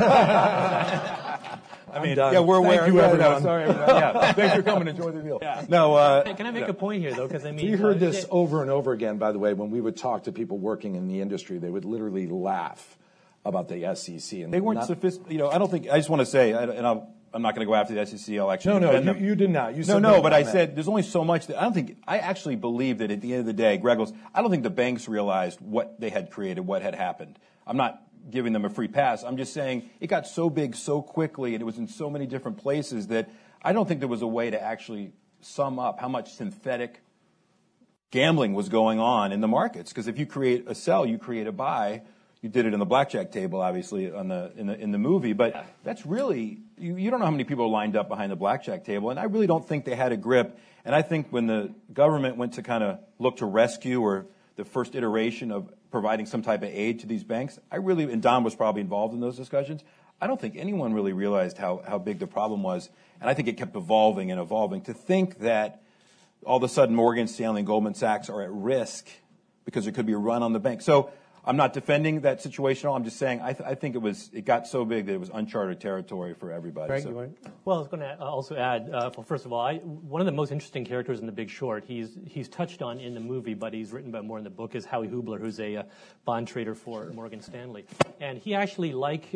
[SPEAKER 5] other.
[SPEAKER 4] We're aware.
[SPEAKER 5] Thank you, everyone. Sorry, everyone. Yeah, thanks for coming. Enjoy the deal. Yeah.
[SPEAKER 6] No. Can I make a point here, though? Because
[SPEAKER 4] we heard this over and over again. By the way, when we would talk to people working in the industry, they would literally laugh about the SEC. And
[SPEAKER 5] they weren't sophisticated. I don't think. I just want to say, I'm not going to go after the SEC. I'll actually
[SPEAKER 4] you did not. You said
[SPEAKER 5] but I said there's only so much that I actually believe that at the end of the day, Greg goes, I don't think the banks realized what they had created, what had happened. I'm not giving them a free pass. I'm just saying it got so big so quickly and it was in so many different places that I don't think there was a way to actually sum up how much synthetic gambling was going on in the markets. Because if you create a sell, you create a buy. You did it in the blackjack table, obviously, in the movie. But that's really, you don't know how many people are lined up behind the blackjack table. And I really don't think they had a grip. And I think when the government went to kind of look to rescue or the first iteration of providing some type of aid to these banks, and Don was probably involved in those discussions, I don't think anyone really realized how big the problem was. And I think it kept evolving and evolving. To think that all of a sudden Morgan Stanley and Goldman Sachs are at risk because there could be a run on the bank. So I'm not defending that situation at all. I'm just saying I think it got so big that it was uncharted territory for everybody.
[SPEAKER 2] Greg,
[SPEAKER 6] Well, I was going to also add, first of all, one of the most interesting characters in The Big Short, he's touched on in the movie, but he's written about more in the book, is Howie Hubler, who's a bond trader for Morgan Stanley. And he actually, like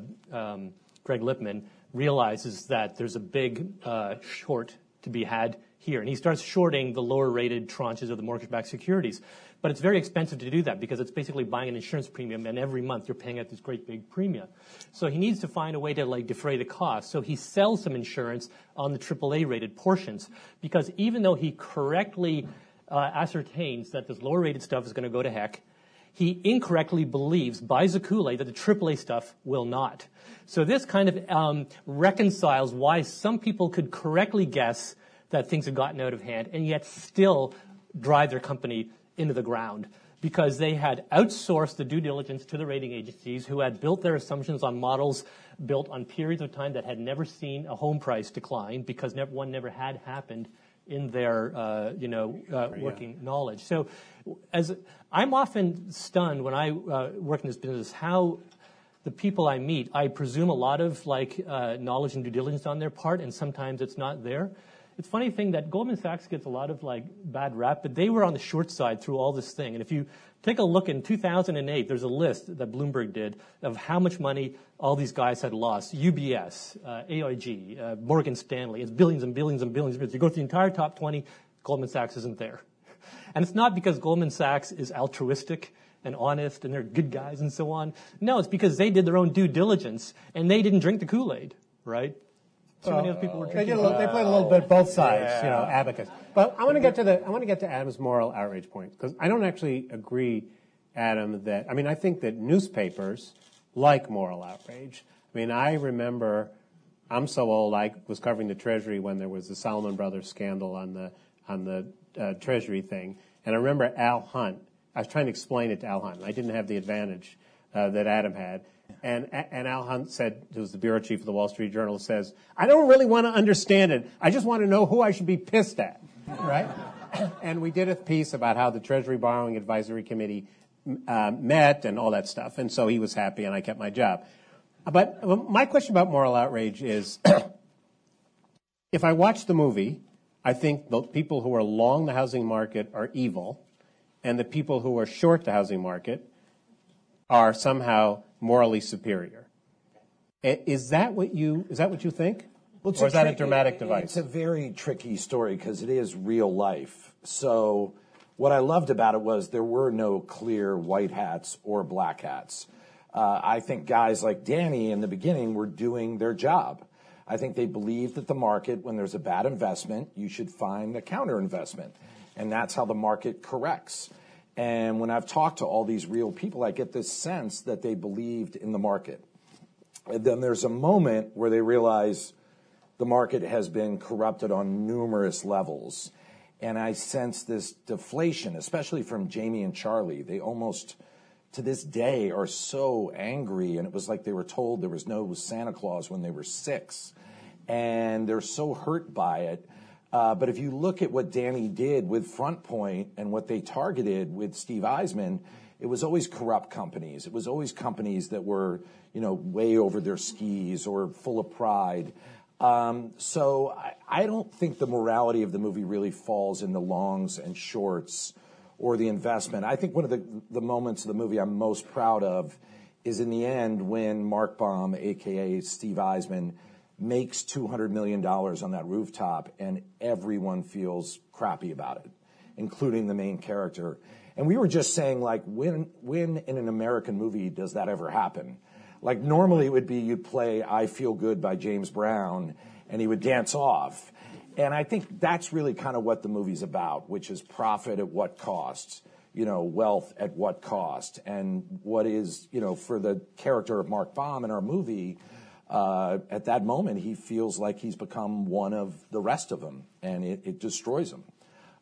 [SPEAKER 6] Greg Lippmann, realizes that there's a big short to be had here. And he starts shorting the lower-rated tranches of the mortgage-backed securities. But it's very expensive to do that because it's basically buying an insurance premium, and every month you're paying out this great big premium. So he needs to find a way to defray the cost. So he sells some insurance on the AAA-rated portions because even though he correctly ascertains that this lower-rated stuff is going to go to heck, he incorrectly believes, buys the Kool-Aid, that the AAA stuff will not. So this kind of reconciles why some people could correctly guess that things have gotten out of hand and yet still drive their company into the ground because they had outsourced the due diligence to the rating agencies who had built their assumptions on models built on periods of time that had never seen a home price decline because one never had happened in their working knowledge. So I'm often stunned when I work in this business how the people I meet, I presume a lot of knowledge and due diligence on their part, and sometimes it's not there. It's a funny thing that Goldman Sachs gets a lot of bad rap, but they were on the short side through all this thing. And if you take a look in 2008, there's a list that Bloomberg did of how much money all these guys had lost. UBS, AIG, Morgan Stanley. It's billions and billions and billions. You go through the entire top 20, Goldman Sachs isn't there. And it's not because Goldman Sachs is altruistic and honest and they're good guys and so on. No, it's because they did their own due diligence and they didn't drink the Kool-Aid, right? Too many other people were drinking.
[SPEAKER 2] They played a little bit both sides, abacus. But I want to get to Adam's moral outrage point because I don't actually agree, Adam, I think that newspapers like moral outrage. I remember, I'm so old, I was covering the Treasury when there was the Salomon Brothers scandal on the Treasury thing, and I remember Al Hunt. I was trying to explain it to Al Hunt, and I didn't have the advantage that Adam had. And Al Hunt said, who was the bureau chief of the Wall Street Journal, says, I don't really want to understand it. I just want to know who I should be pissed at, right? And we did a piece about how the Treasury Borrowing Advisory Committee met and all that stuff. And so he was happy and I kept my job. But my question about moral outrage is, if I watch the movie, I think the people who are long the housing market are evil, and the people who are short the housing market are somehow morally superior. Is that what you think?
[SPEAKER 4] Well,
[SPEAKER 2] or is that a dramatic device?
[SPEAKER 4] It's a very tricky story because it is real life. So what I loved about it was there were no clear white hats or black hats. I think guys like Danny in the beginning were doing their job. I think they believed that the market, when there's a bad investment, you should find a counter investment. And that's how the market corrects. And when I've talked to all these real people, I get this sense that they believed in the market. And then there's a moment where they realize the market has been corrupted on numerous levels. And I sense this deflation, especially from Jamie and Charlie. They almost, to this day, are so angry. And it was like they were told there was no Santa Claus when they were 6. And they're so hurt by it. But if you look at what Danny did with Front Point and what they targeted with Steve Eisman, it was always corrupt companies. It was always companies that were, way over their skis or full of pride. So I don't think the morality of the movie really falls in the longs and shorts or the investment. I think one of the moments of the movie I'm most proud of is in the end when Mark Baum, a.k.a. Steve Eisman, makes $200 million on that rooftop, and everyone feels crappy about it, including the main character. And we were just saying, when in an American movie does that ever happen? Normally it would be you'd play I Feel Good by James Brown, and he would dance off. And I think that's really kind of what the movie's about, which is profit at what cost, wealth at what cost. And what is, for the character of Mark Baum in our movie, at that moment, he feels like he's become one of the rest of them, and it destroys him.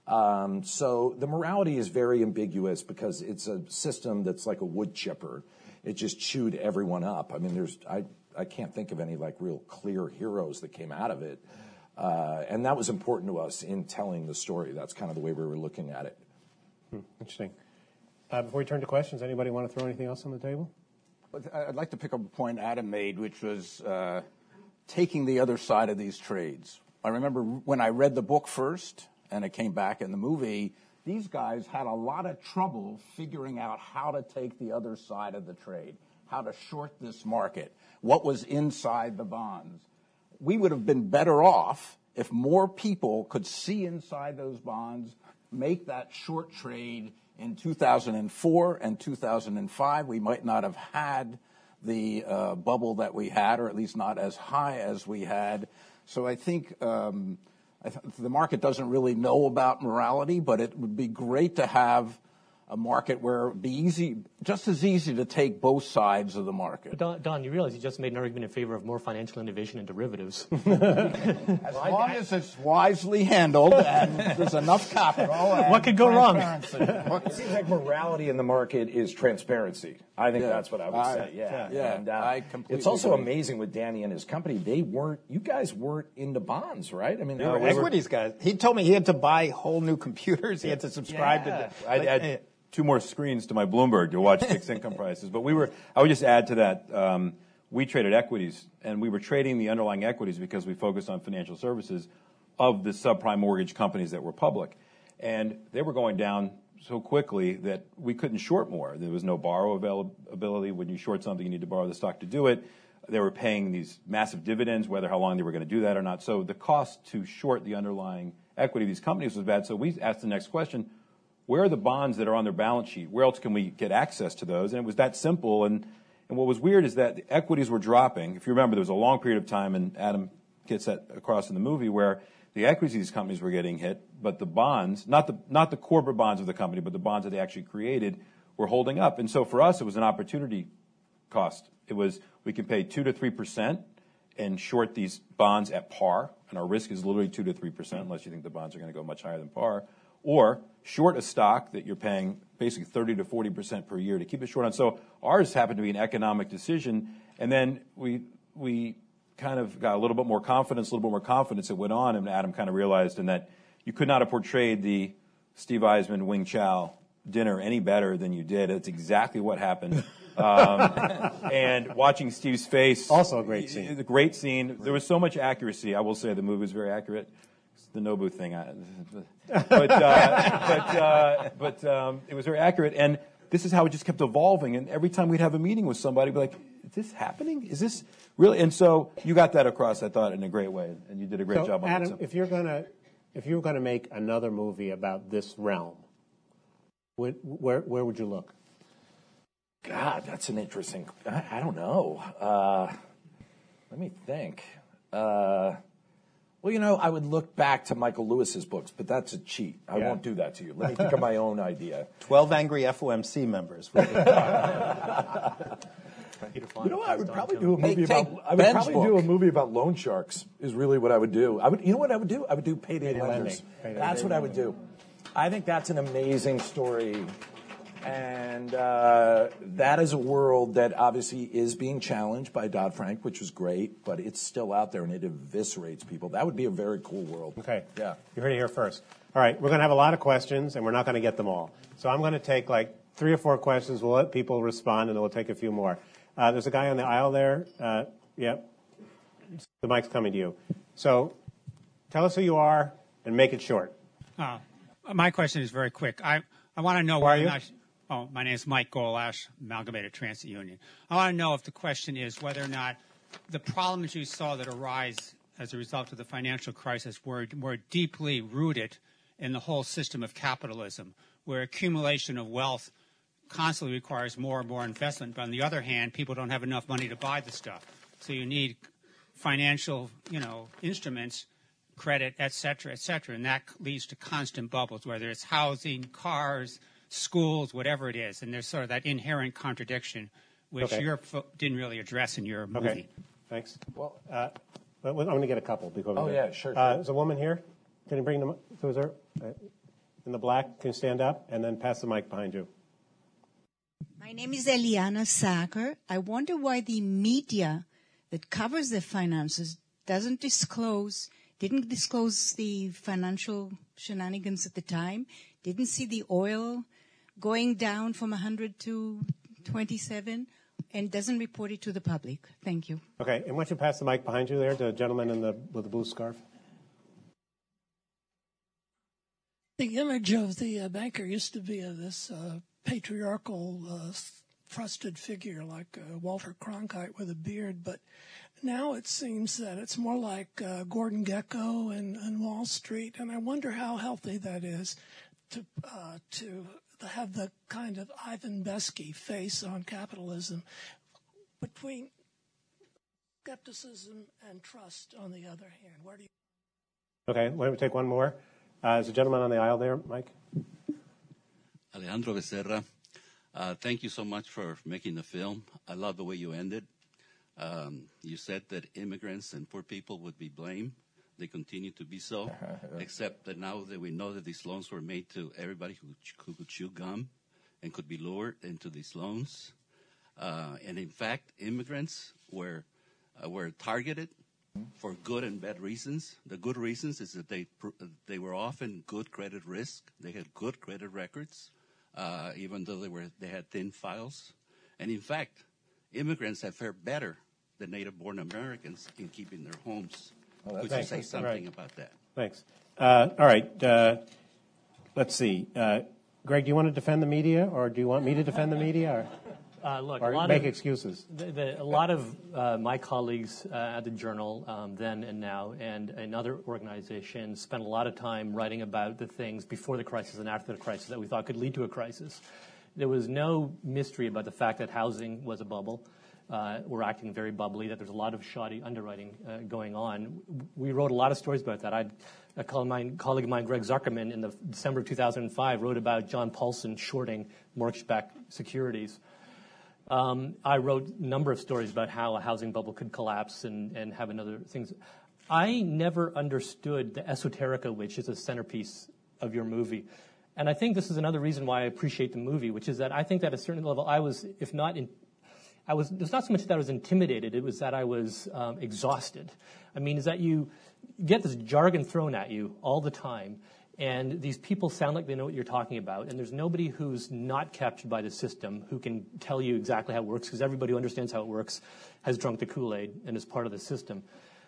[SPEAKER 4] So the morality is very ambiguous because it's a system that's like a wood chipper. It just chewed everyone up. I can't think of any real clear heroes that came out of it. And that was important to us in telling the story. That's kind of the way we were looking at it.
[SPEAKER 2] Interesting. Before we turn to questions, anybody want to throw anything else on the table?
[SPEAKER 7] I'd like to pick up a point Adam made, which was taking the other side of these trades. I remember when I read the book first, and it came back in the movie, these guys had a lot of trouble figuring out how to take the other side of the trade, how to short this market, what was inside the bonds. We would have been better off if more people could see inside those bonds, make that short trade in 2004 and 2005, we might not have had the bubble that we had, or at least not as high as we had. So I think the market doesn't really know about morality, but it would be great to have a market where it would be just as easy to take both sides of the market.
[SPEAKER 6] But Don, you realize you just made an argument in favor of more financial innovation in derivatives.
[SPEAKER 7] As long as it's wisely handled and there's enough capital.
[SPEAKER 6] What could go wrong?
[SPEAKER 4] It seems like morality in the market is transparency. I think that's what I would say.
[SPEAKER 7] Yeah.
[SPEAKER 4] And,
[SPEAKER 7] I completely
[SPEAKER 4] it's also
[SPEAKER 7] agree.
[SPEAKER 4] amazing with Danny and his company. You guys weren't into bonds, right? I mean,
[SPEAKER 3] Equities guys. He told me he had to buy whole new computers. He had to subscribe to the.
[SPEAKER 5] I'd add 2 more screens to my Bloomberg to watch fixed income prices. But I would just add to that, we traded equities, and we were trading the underlying equities because we focused on financial services of the subprime mortgage companies that were public. And they were going down so quickly that we couldn't short more. There was no borrow availability. When you short something, you need to borrow the stock to do it. They were paying these massive dividends, whether how long they were going to do that or not. So the cost to short the underlying equity of these companies was bad. So we asked the next question, where are the bonds that are on their balance sheet? Where else can we get access to those? And it was that simple. And what was weird is that the equities were dropping. If you remember, there was a long period of time, and Adam gets that across in the movie, where the equities of these companies were getting hit, but the bonds, not the corporate bonds of the company, but the bonds that they actually created, were holding up. And so for us, it was an opportunity cost. It was, we can pay 2 to 3% and short these bonds at par, and our risk is literally 2 to 3%, unless you think the bonds are going to go much higher than par, or short a stock that you're paying basically 30 to 40% per year to keep it short on. So ours happened to be an economic decision, and then we kind of got a little bit more confidence. It went on, and Adam kind of realized that you could not have portrayed the Steve Eisman, Wing Chao dinner any better than you did. It's exactly what happened. And watching Steve's face.
[SPEAKER 2] Also a great scene.
[SPEAKER 5] The great scene. There was so much accuracy. I will say the movie was very accurate. The Nobu thing. But it was very accurate. And this is how it just kept evolving. And every time we'd have a meeting with somebody, we'd be like, is this happening? Is this really? And so you got that across, I thought, in a great way. And you did a great job on
[SPEAKER 2] Adam,
[SPEAKER 5] it.
[SPEAKER 2] if you were going to make another movie about this realm, where would you look?
[SPEAKER 4] God, that's an interesting. I don't know. Let me think. Well, I would look back to Michael Lewis's books, but that's a cheat. I won't do that to you. Let me think of my own idea.
[SPEAKER 3] 12 Angry FOMC members.
[SPEAKER 4] I would probably do a movie a movie about loan sharks. Is really what I would do. You know what I would do? I would do Payday Lenders. That's what I would do. I think that's an amazing story. And that is a world that obviously is being challenged by Dodd-Frank, which was great, but it's still out there and it eviscerates people. That would be a very cool world.
[SPEAKER 2] Okay.
[SPEAKER 4] Yeah.
[SPEAKER 2] You heard it here first. All right, we're going to have a lot of questions, and we're not going to get them all. So I'm going to take like 3 or 4 questions. We'll let people respond, and then we'll take a few more. There's a guy on the aisle there. Yep. The mic's coming to you. So tell us who you are and make it short.
[SPEAKER 9] My question is very quick. I want to know
[SPEAKER 2] where you.
[SPEAKER 9] My name is Mike Golash, Amalgamated Transit Union. I want to know if the question is whether or not the problems you saw that arise as a result of the financial crisis were deeply rooted in the whole system of capitalism, where accumulation of wealth constantly requires more and more investment. But on the other hand, people don't have enough money to buy the stuff. So you need financial, instruments, credit, et cetera, and that leads to constant bubbles, whether it's housing, cars, schools, whatever it is, and there's sort of that inherent contradiction, which you didn't really address in your movie.
[SPEAKER 2] Okay, thanks. Well, I'm going to get a couple.
[SPEAKER 4] Sure.
[SPEAKER 2] There's a woman here. Can you bring them? So is there in the black? Can you stand up and then pass the mic behind you?
[SPEAKER 8] My name is Eliana Sacker. I wonder why the media that covers the finances didn't disclose the financial shenanigans at the time, didn't see the oil going down from 100 to 27, and doesn't report it to the public. Thank you.
[SPEAKER 2] Okay, and why don't you pass the mic behind you there, the gentleman with the blue scarf?
[SPEAKER 10] The image of the banker used to be of this patriarchal trusted figure like Walter Cronkite with a beard, but now it seems that it's more like Gordon Gekko and Wall Street, and I wonder how healthy that is to have the kind of Ivan Besky face on capitalism between skepticism and trust on the other hand. Where do you?
[SPEAKER 2] Okay, why don't we take one more? There's a gentleman on the aisle there, Mike.
[SPEAKER 11] Alejandro Becerra. Thank you so much for making the film. I love the way you ended. You said that immigrants and poor people would be blamed. They continue to be so, except that now that we know that these loans were made to everybody who could chew gum and could be lured into these loans. And in fact, immigrants were targeted for good and bad reasons. The good reasons is that they were often good credit risk. They had good credit records, even though they had thin files. And in fact, immigrants have fared better than native-born Americans in keeping their homes. Could you say something about that?
[SPEAKER 2] Thanks. All right. Let's see. Greg, do you want to defend the media, or do you want me to defend the media, or make excuses?
[SPEAKER 6] A lot of my colleagues at the Journal, then and now, and other organizations spent a lot of time writing about the things before the crisis and after the crisis that we thought could lead to a crisis. There was no mystery about the fact that housing was a bubble. We're acting very bubbly, that there's a lot of shoddy underwriting going on. We wrote a lot of stories about that. A colleague of mine, Greg Zuckerman, in the December of 2005, wrote about John Paulson shorting mortgage-backed securities. I wrote a number of stories about how a housing bubble could collapse and have another things. I never understood the esoterica, which is a centerpiece of your movie. And I think this is another reason why I appreciate the movie, which is that I think that at a certain level it's not so much that I was intimidated, it was that I was exhausted. I mean, is that you get this jargon thrown at you all the time, and these people sound like they know what you're talking about, and there's nobody who's not captured by the system who can tell you exactly how it works, because everybody who understands how it works has drunk the Kool-Aid and is part of the system.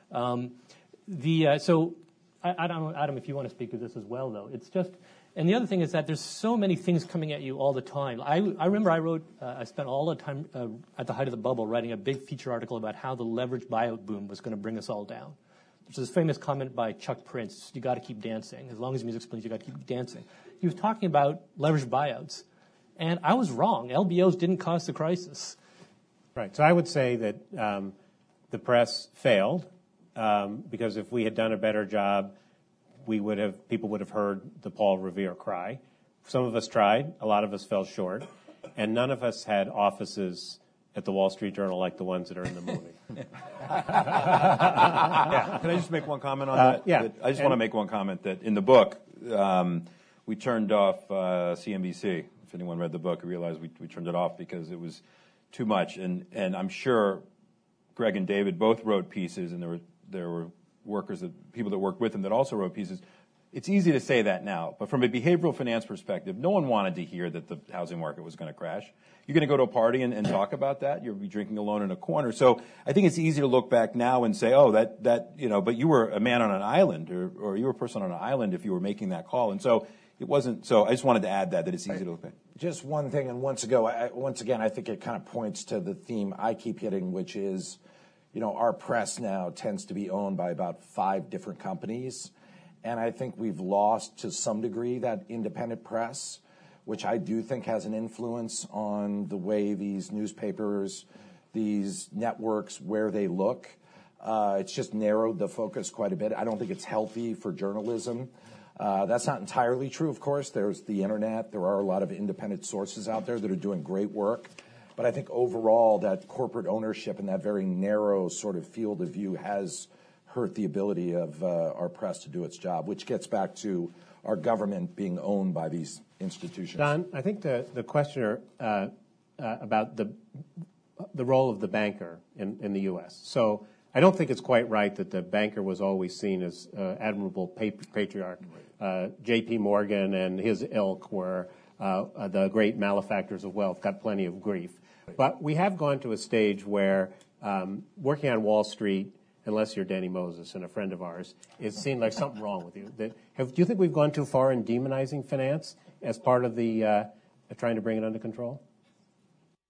[SPEAKER 6] So I don't know, Adam, if you want to speak to this as well, though. It's just... And the other thing is that there's so many things coming at you all the time. I remember I spent all the time at the height of the bubble writing a big feature article about how the leveraged buyout boom was going to bring us all down. There's this famous comment by Chuck Prince, you got to keep dancing. As long as music's playing, you got to keep dancing. He was talking about leveraged buyouts. And I was wrong. LBOs didn't cause the crisis.
[SPEAKER 2] Right. So I would say that the press failed because if we had done a better job, people would have heard the Paul Revere cry. Some of us tried, a lot of us fell short, and none of us had offices at the Wall Street Journal like the ones that are in the movie.
[SPEAKER 5] Yeah. Can I just make one comment on that?
[SPEAKER 2] Yeah.
[SPEAKER 5] I just want to make one comment that in the book, we turned off CNBC. If anyone read the book, you realize we turned it off because it was too much. And I'm sure Greg and David both wrote pieces, and there were people that worked with him that also wrote pieces. It's easy to say that now, but from a behavioral finance perspective, no one wanted to hear that the housing market was going to crash. You're going to go to a party and talk about that. You'll be drinking alone in a corner. So I think it's easy to look back now and say, oh, that but you were a man on an island, or you were a person on an island if you were making that call. And so it wasn't. So I just wanted to add that it's easy to look back.
[SPEAKER 4] Just one thing, and once again, I think it kind of points to the theme I keep hitting, which is, our press now tends to be owned by about 5 different companies. And I think we've lost to some degree that independent press, which I do think has an influence on the way these newspapers, these networks, where they look. It's just narrowed the focus quite a bit. I don't think it's healthy for journalism. That's not entirely true, of course. There's the internet. There are a lot of independent sources out there that are doing great work. But I think overall that corporate ownership and that very narrow sort of field of view has hurt the ability of our press to do its job, which gets back to our government being owned by these institutions.
[SPEAKER 2] Don, I think the questioner about the role of the banker in the U.S. So I don't think it's quite right that the banker was always seen as admirable patriarch. J.P. Morgan and his ilk were the great malefactors of wealth, got plenty of grief. But we have gone to a stage where working on Wall Street, unless you're Danny Moses and a friend of ours, it seemed like something wrong with you. Do you think we've gone too far in demonizing finance as part of the trying to bring it under control?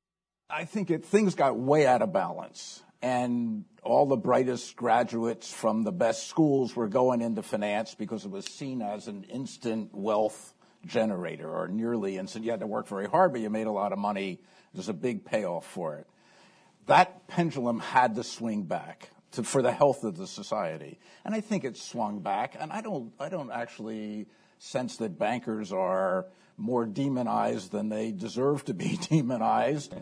[SPEAKER 7] I think things got way out of balance. And all the brightest graduates from the best schools were going into finance because it was seen as an instant wealth generator, or nearly instant. You had to work very hard, but you made a lot of money. There's a big payoff for it. That pendulum had to swing back for the health of the society. And I think it swung back. And I don't actually sense that bankers are more demonized than they deserve to be demonized.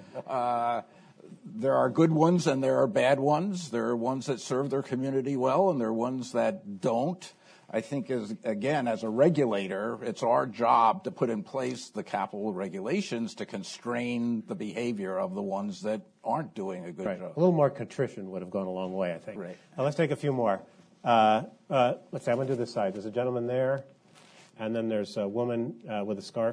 [SPEAKER 7] There are good ones and there are bad ones. There are ones that serve their community well and there are ones that don't. I think, as a regulator, it's our job to put in place the capital regulations to constrain the behavior of the ones that aren't doing a good job.
[SPEAKER 2] A little more contrition would have gone a long way, I think.
[SPEAKER 7] Right.
[SPEAKER 2] Now, let's take a few more. Let's see, I'm going to do this side. There's a gentleman there, and then there's a woman with a scarf.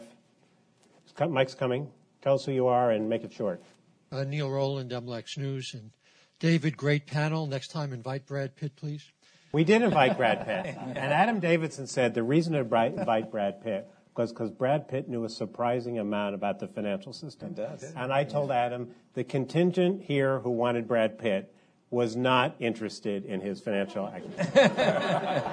[SPEAKER 2] Mike's coming. Tell us who you are and make it short.
[SPEAKER 12] Neil Rowland, MLX News. And David, great panel. Next time, invite Brad Pitt, please.
[SPEAKER 2] We did invite Brad Pitt. And Adam Davidson said the reason to invite Brad Pitt was because Brad Pitt knew a surprising amount about the financial system.
[SPEAKER 3] He does.
[SPEAKER 2] And I told Adam the contingent here who wanted Brad Pitt was not interested in his financial activity.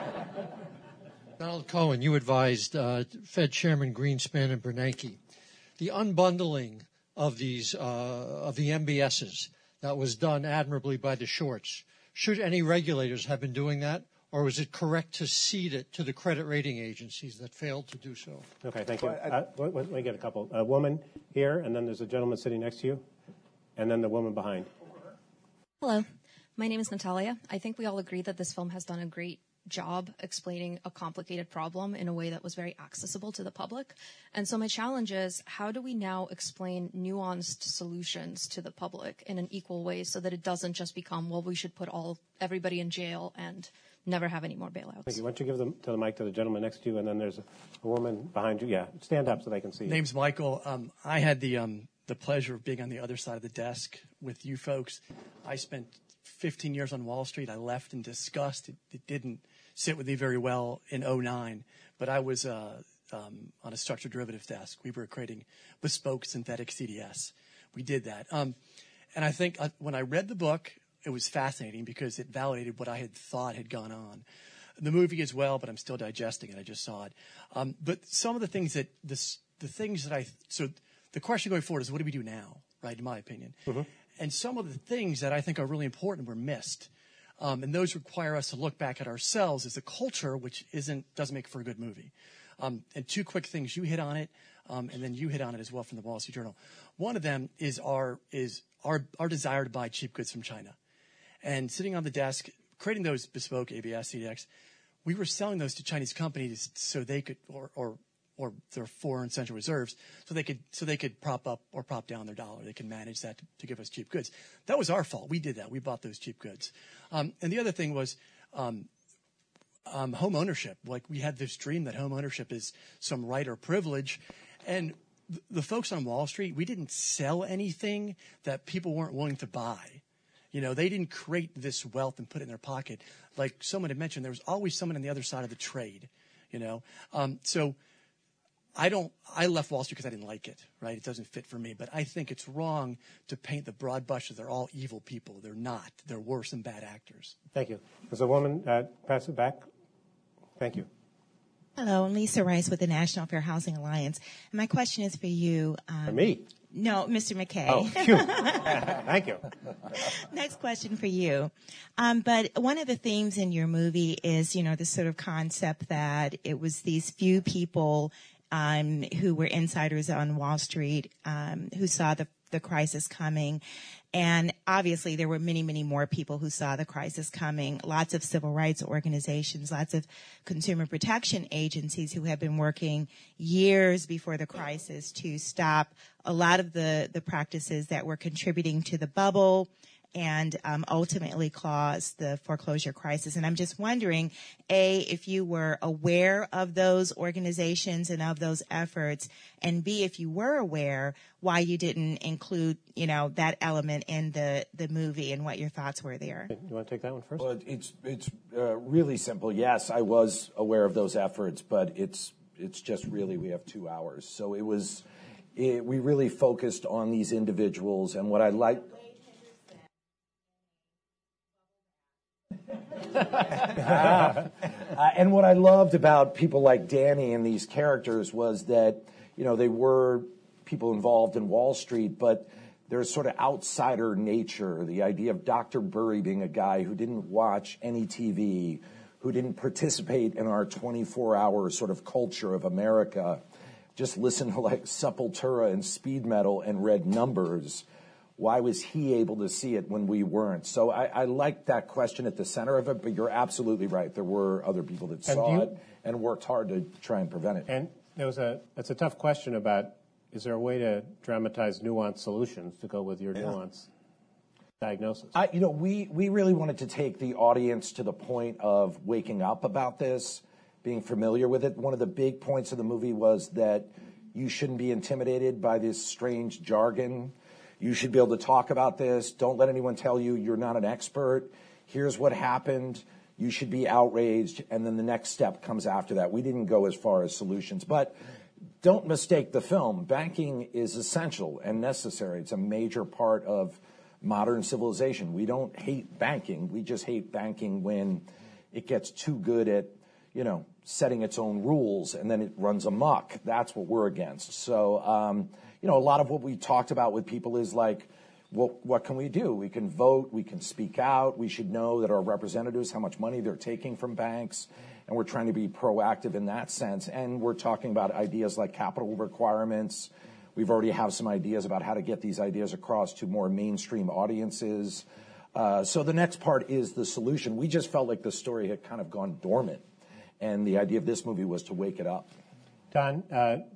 [SPEAKER 12] Donald Cohen, you advised Fed Chairman Greenspan and Bernanke. The unbundling of these of the MBSs that was done admirably by the shorts. Should any regulators have been doing that, or was it correct to cede it to the credit rating agencies that failed to do so?
[SPEAKER 2] Okay, thank you. Let me get a couple. A woman here, and then there's a gentleman sitting next to you, and then the woman behind.
[SPEAKER 13] Hello, my name is Natalia. I think we all agree that this film has done a great job explaining a complicated problem in a way that was very accessible to the public. And so my challenge is, how do we now explain nuanced solutions to the public in an equal way so that it doesn't just become, well, we should put everybody in jail and never have any more bailouts?
[SPEAKER 2] Thank you. Why don't you give the mic to the gentleman next to you, and then there's a woman behind you. Yeah, stand up so they can see you.
[SPEAKER 14] Name's Michael. I had the pleasure of being on the other side of the desk with you folks. I spent 15 years on Wall Street. I left in disgust. It didn't sit with me very well in 2009, but I was on a structured derivatives desk. We were creating bespoke synthetic CDS. We did that. And I think when I read the book, it was fascinating because it validated what I had thought had gone on. The movie as well, but I'm still digesting it. I just saw it. But some of the things so the question going forward is, what do we do now, right, in my opinion? Mm-hmm. And some of the things that I think are really important were missed. And those require us to look back at ourselves as a culture, which doesn't make for a good movie. And two quick things. You hit on it, and then you hit on it as well from the Wall Street Journal. One of them is our desire to buy cheap goods from China. And sitting on the desk, creating those bespoke ABS CDX, we were selling those to Chinese companies so they could, or their foreign central reserves, so they could prop up or prop down their dollar. They can manage that to give us cheap goods. That was our fault. We did that. We bought those cheap goods. And the other thing was home ownership. Like, we had this dream that home ownership is some right or privilege. And the folks on Wall Street, we didn't sell anything that people weren't willing to buy. You know, they didn't create this wealth and put it in their pocket. Like someone had mentioned, there was always someone on the other side of the trade, you know. So I left Wall Street because I didn't like it, right? It doesn't fit for me. But I think it's wrong to paint the broad brush that they're all evil people. They're not. They're worse than bad actors.
[SPEAKER 2] Thank you. There's a woman, pass it back. Thank you.
[SPEAKER 15] Hello, I'm Lisa Rice with the National Fair Housing Alliance. And my question is for you.
[SPEAKER 2] For me?
[SPEAKER 15] No, Mr. McKay.
[SPEAKER 2] Oh, phew. Thank you.
[SPEAKER 15] Next question for you. But one of the themes in your movie is, you know, this sort of concept that it was these few people who were insiders on Wall Street who saw the crisis coming. And obviously there were many, many more people who saw the crisis coming, lots of civil rights organizations, lots of consumer protection agencies who have been working years before the crisis to stop a lot of the practices that were contributing to the bubble and ultimately caused the foreclosure crisis. And I'm just wondering, A, if you were aware of those organizations and of those efforts, and B, if you were aware, why you didn't include, you know, that element in the movie and what your thoughts were there.
[SPEAKER 2] You want to take that one first?
[SPEAKER 4] Well, it's really simple. Yes, I was aware of those efforts, but it's just really, we have 2 hours. So it was we really focused on these individuals. And what I like... And what I loved about people like Danny and these characters was that, you know, they were people involved in Wall Street, but there's sort of outsider nature. The idea of Dr. Burry being a guy who didn't watch any TV, who didn't participate in our 24-hour sort of culture of America, just listened to like Sepultura and speed metal and read numbers. Why was he able to see it when we weren't? So I like that question at the center of it, but you're absolutely right. There were other people that saw it and worked hard to try and prevent it.
[SPEAKER 2] And it's a tough question about, is there a way to dramatize nuanced solutions to go with your nuanced diagnosis?
[SPEAKER 4] We really wanted to take the audience to the point of waking up about this, being familiar with it. One of the big points of the movie was that you shouldn't be intimidated by this strange jargon. You should be able to talk about this. Don't let anyone tell you you're not an expert. Here's what happened. You should be outraged. And then the next step comes after that. We didn't go as far as solutions. But don't mistake the film. Banking is essential and necessary. It's a major part of modern civilization. We don't hate banking. We just hate banking when it gets too good at, you know, setting its own rules and then it runs amok. That's what we're against. So, you know, a lot of what we talked about with people is like, well, what can we do? We can vote. We can speak out. We should know that our representatives, how much money they're taking from banks. And we're trying to be proactive in that sense. And we're talking about ideas like capital requirements. We've already have some ideas about how to get these ideas across to more mainstream audiences. So the next part is the solution. We just felt like the story had kind of gone dormant. And the idea of this movie was to wake it up.
[SPEAKER 2] Don,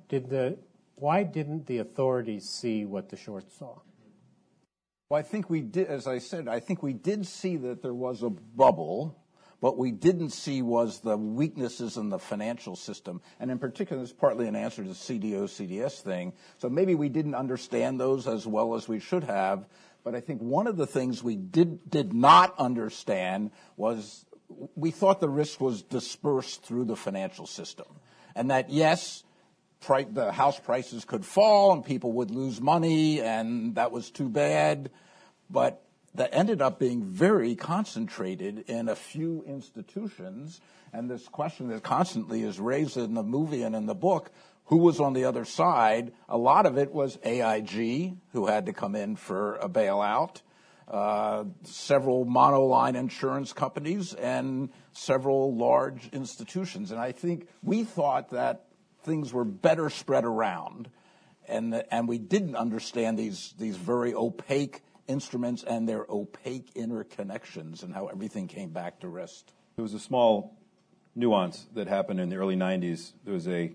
[SPEAKER 2] why didn't the authorities see what the shorts saw?
[SPEAKER 7] Well, I think we did, as I said, I think we did see that there was a bubble. What we didn't see was the weaknesses in the financial system. And in particular, it's partly an answer to the CDO, CDS thing. So maybe we didn't understand those as well as we should have. But I think one of the things we did not understand was we thought the risk was dispersed through the financial system. And that, yes, the house prices could fall and people would lose money, and that was too bad. But that ended up being very concentrated in a few institutions. And this question that constantly is raised in the movie and in the book, who was on the other side? A lot of it was AIG, who had to come in for a bailout, several monoline insurance companies, and several large institutions. And I think we thought that things were better spread around, and we didn't understand these very opaque instruments and their opaque interconnections and how everything came back to rest.
[SPEAKER 5] There was a small nuance that happened in the early 90s. There was a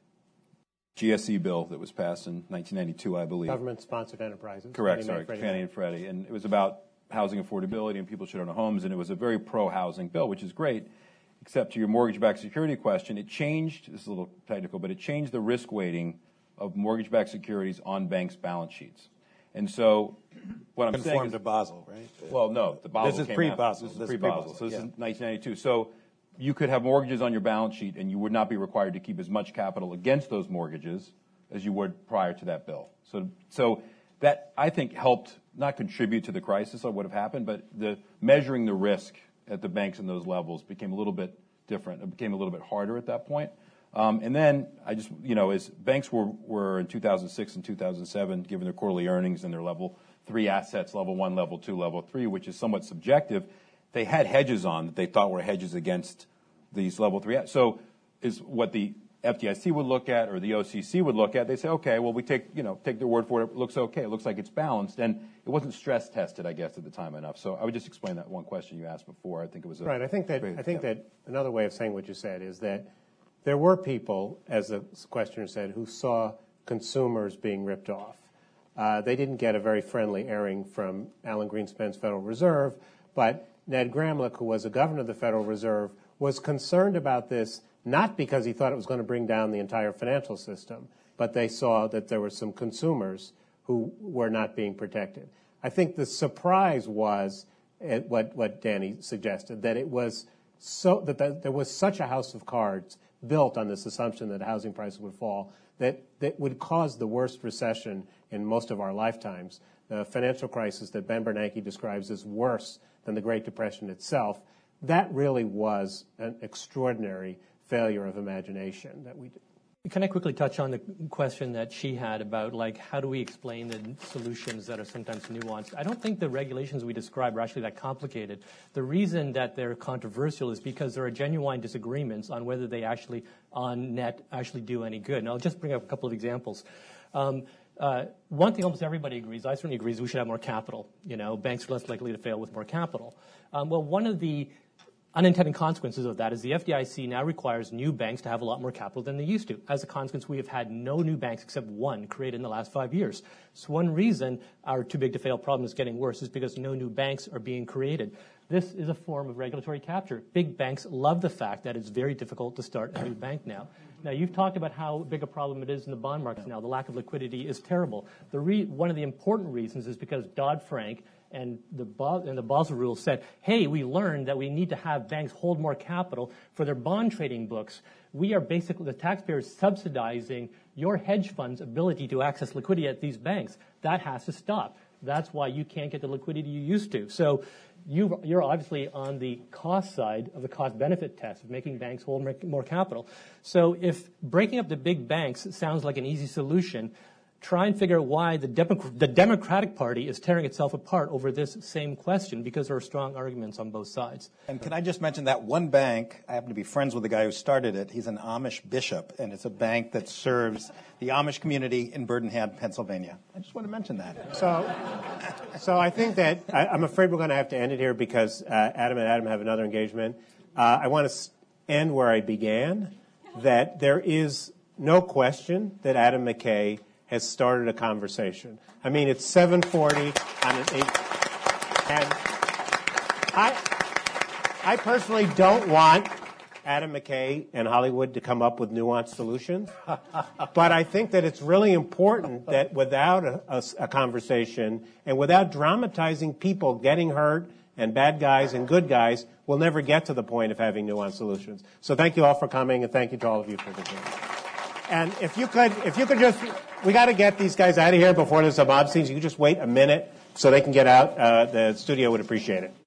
[SPEAKER 5] GSE bill that was passed in 1992, I believe.
[SPEAKER 2] Government-sponsored enterprises.
[SPEAKER 5] Correct, Fannie and Freddie. And it was about housing affordability and people should own homes, and it was a very pro-housing bill, which is great, except to your mortgage-backed security question, it changed, this is a little technical, but it changed the risk weighting of mortgage-backed securities on banks' balance sheets. And so what I'm saying is...
[SPEAKER 16] Conformed to Basel, right?
[SPEAKER 5] Well, no, the Basel
[SPEAKER 16] This is pre-Basel.
[SPEAKER 5] This is pre-Basel. So this is 1992. So you could have mortgages on your balance sheet, and you would not be required to keep as much capital against those mortgages as you would prior to that bill. So that, I think, helped not contribute to the crisis of what have happened, but the measuring the risk at the banks in those levels became a little bit different. It became a little bit harder at that point. And then I just, as banks were in 2006 and 2007, given their quarterly earnings and their level 3 assets, level 1, level 2, level 3, which is somewhat subjective, they had hedges on that they thought were hedges against these level 3. So is what the FDIC would look at or the OCC would look at. They say, okay, well, we take their word for it. It looks okay. It looks like it's balanced. And it wasn't stress tested, I guess, at the time enough. So I would just explain that one question you asked before. I think it was
[SPEAKER 2] right. I think that another way of saying what you said is that there were people, as the questioner said, who saw consumers being ripped off. They didn't get a very friendly airing from Alan Greenspan's Federal Reserve, but Ned Gramlich, who was a governor of the Federal Reserve, was concerned about this not because he thought it was going to bring down the entire financial system, but they saw that there were some consumers who were not being protected. I think the surprise was what Danny suggested, that it was there was such a house of cards built on this assumption that housing prices would fall, that would cause the worst recession in most of our lifetimes. The financial crisis that Ben Bernanke describes as worse than the Great Depression itself, that really was an extraordinary failure of imagination that we did.
[SPEAKER 6] Can I quickly touch on the question that she had about, like, how do we explain the solutions that are sometimes nuanced? I don't think the regulations we describe are actually that complicated. The reason that they're controversial is because there are genuine disagreements on whether they actually, on net, actually do any good. And I'll just bring up a couple of examples. One thing almost everybody agrees, I certainly agree, is we should have more capital. You know, banks are less likely to fail with more capital. Well, one of the unintended consequences of that is the FDIC now requires new banks to have a lot more capital than they used to. As a consequence, we have had no new banks except one created in the last 5 years. So one reason our too big to fail problem is getting worse is because no new banks are being created. This is a form of regulatory capture. Big banks love the fact that it's very difficult to start a new bank now. Now, you've talked about how big a problem it is in the bond markets now. The lack of liquidity is terrible. One of the important reasons is because Dodd-Frank and the Basel rules said, hey, we learned that we need to have banks hold more capital for their bond trading books. We are basically, the taxpayers, subsidizing your hedge fund's ability to access liquidity at these banks. That has to stop. That's why you can't get the liquidity you used to. So you're obviously on the cost side of the cost-benefit test of making banks hold more capital. So if breaking up the big banks sounds like an easy solution, try and figure out why the Democratic Party is tearing itself apart over this same question, because there are strong arguments on both sides.
[SPEAKER 3] And can I just mention that one bank, I happen to be friends with the guy who started it. He's an Amish bishop, and it's a bank that serves the Amish community in Birmingham, Pennsylvania. I just want to mention that.
[SPEAKER 2] So I think that I'm afraid we're going to have to end it here because Adam and Adam have another engagement. I want to end where I began, that there is no question that Adam McKay has started a conversation. I mean, it's 7:40 on an 8, and I personally don't want Adam McKay and Hollywood to come up with nuanced solutions, but I think that it's really important that without a conversation and without dramatizing people getting hurt and bad guys and good guys, we'll never get to the point of having nuanced solutions. So thank you all for coming, and thank you to all of you for the game. And if you could just, we got to get these guys out of here before there's some mob scenes. You could just wait a minute so they can get out. The studio would appreciate it.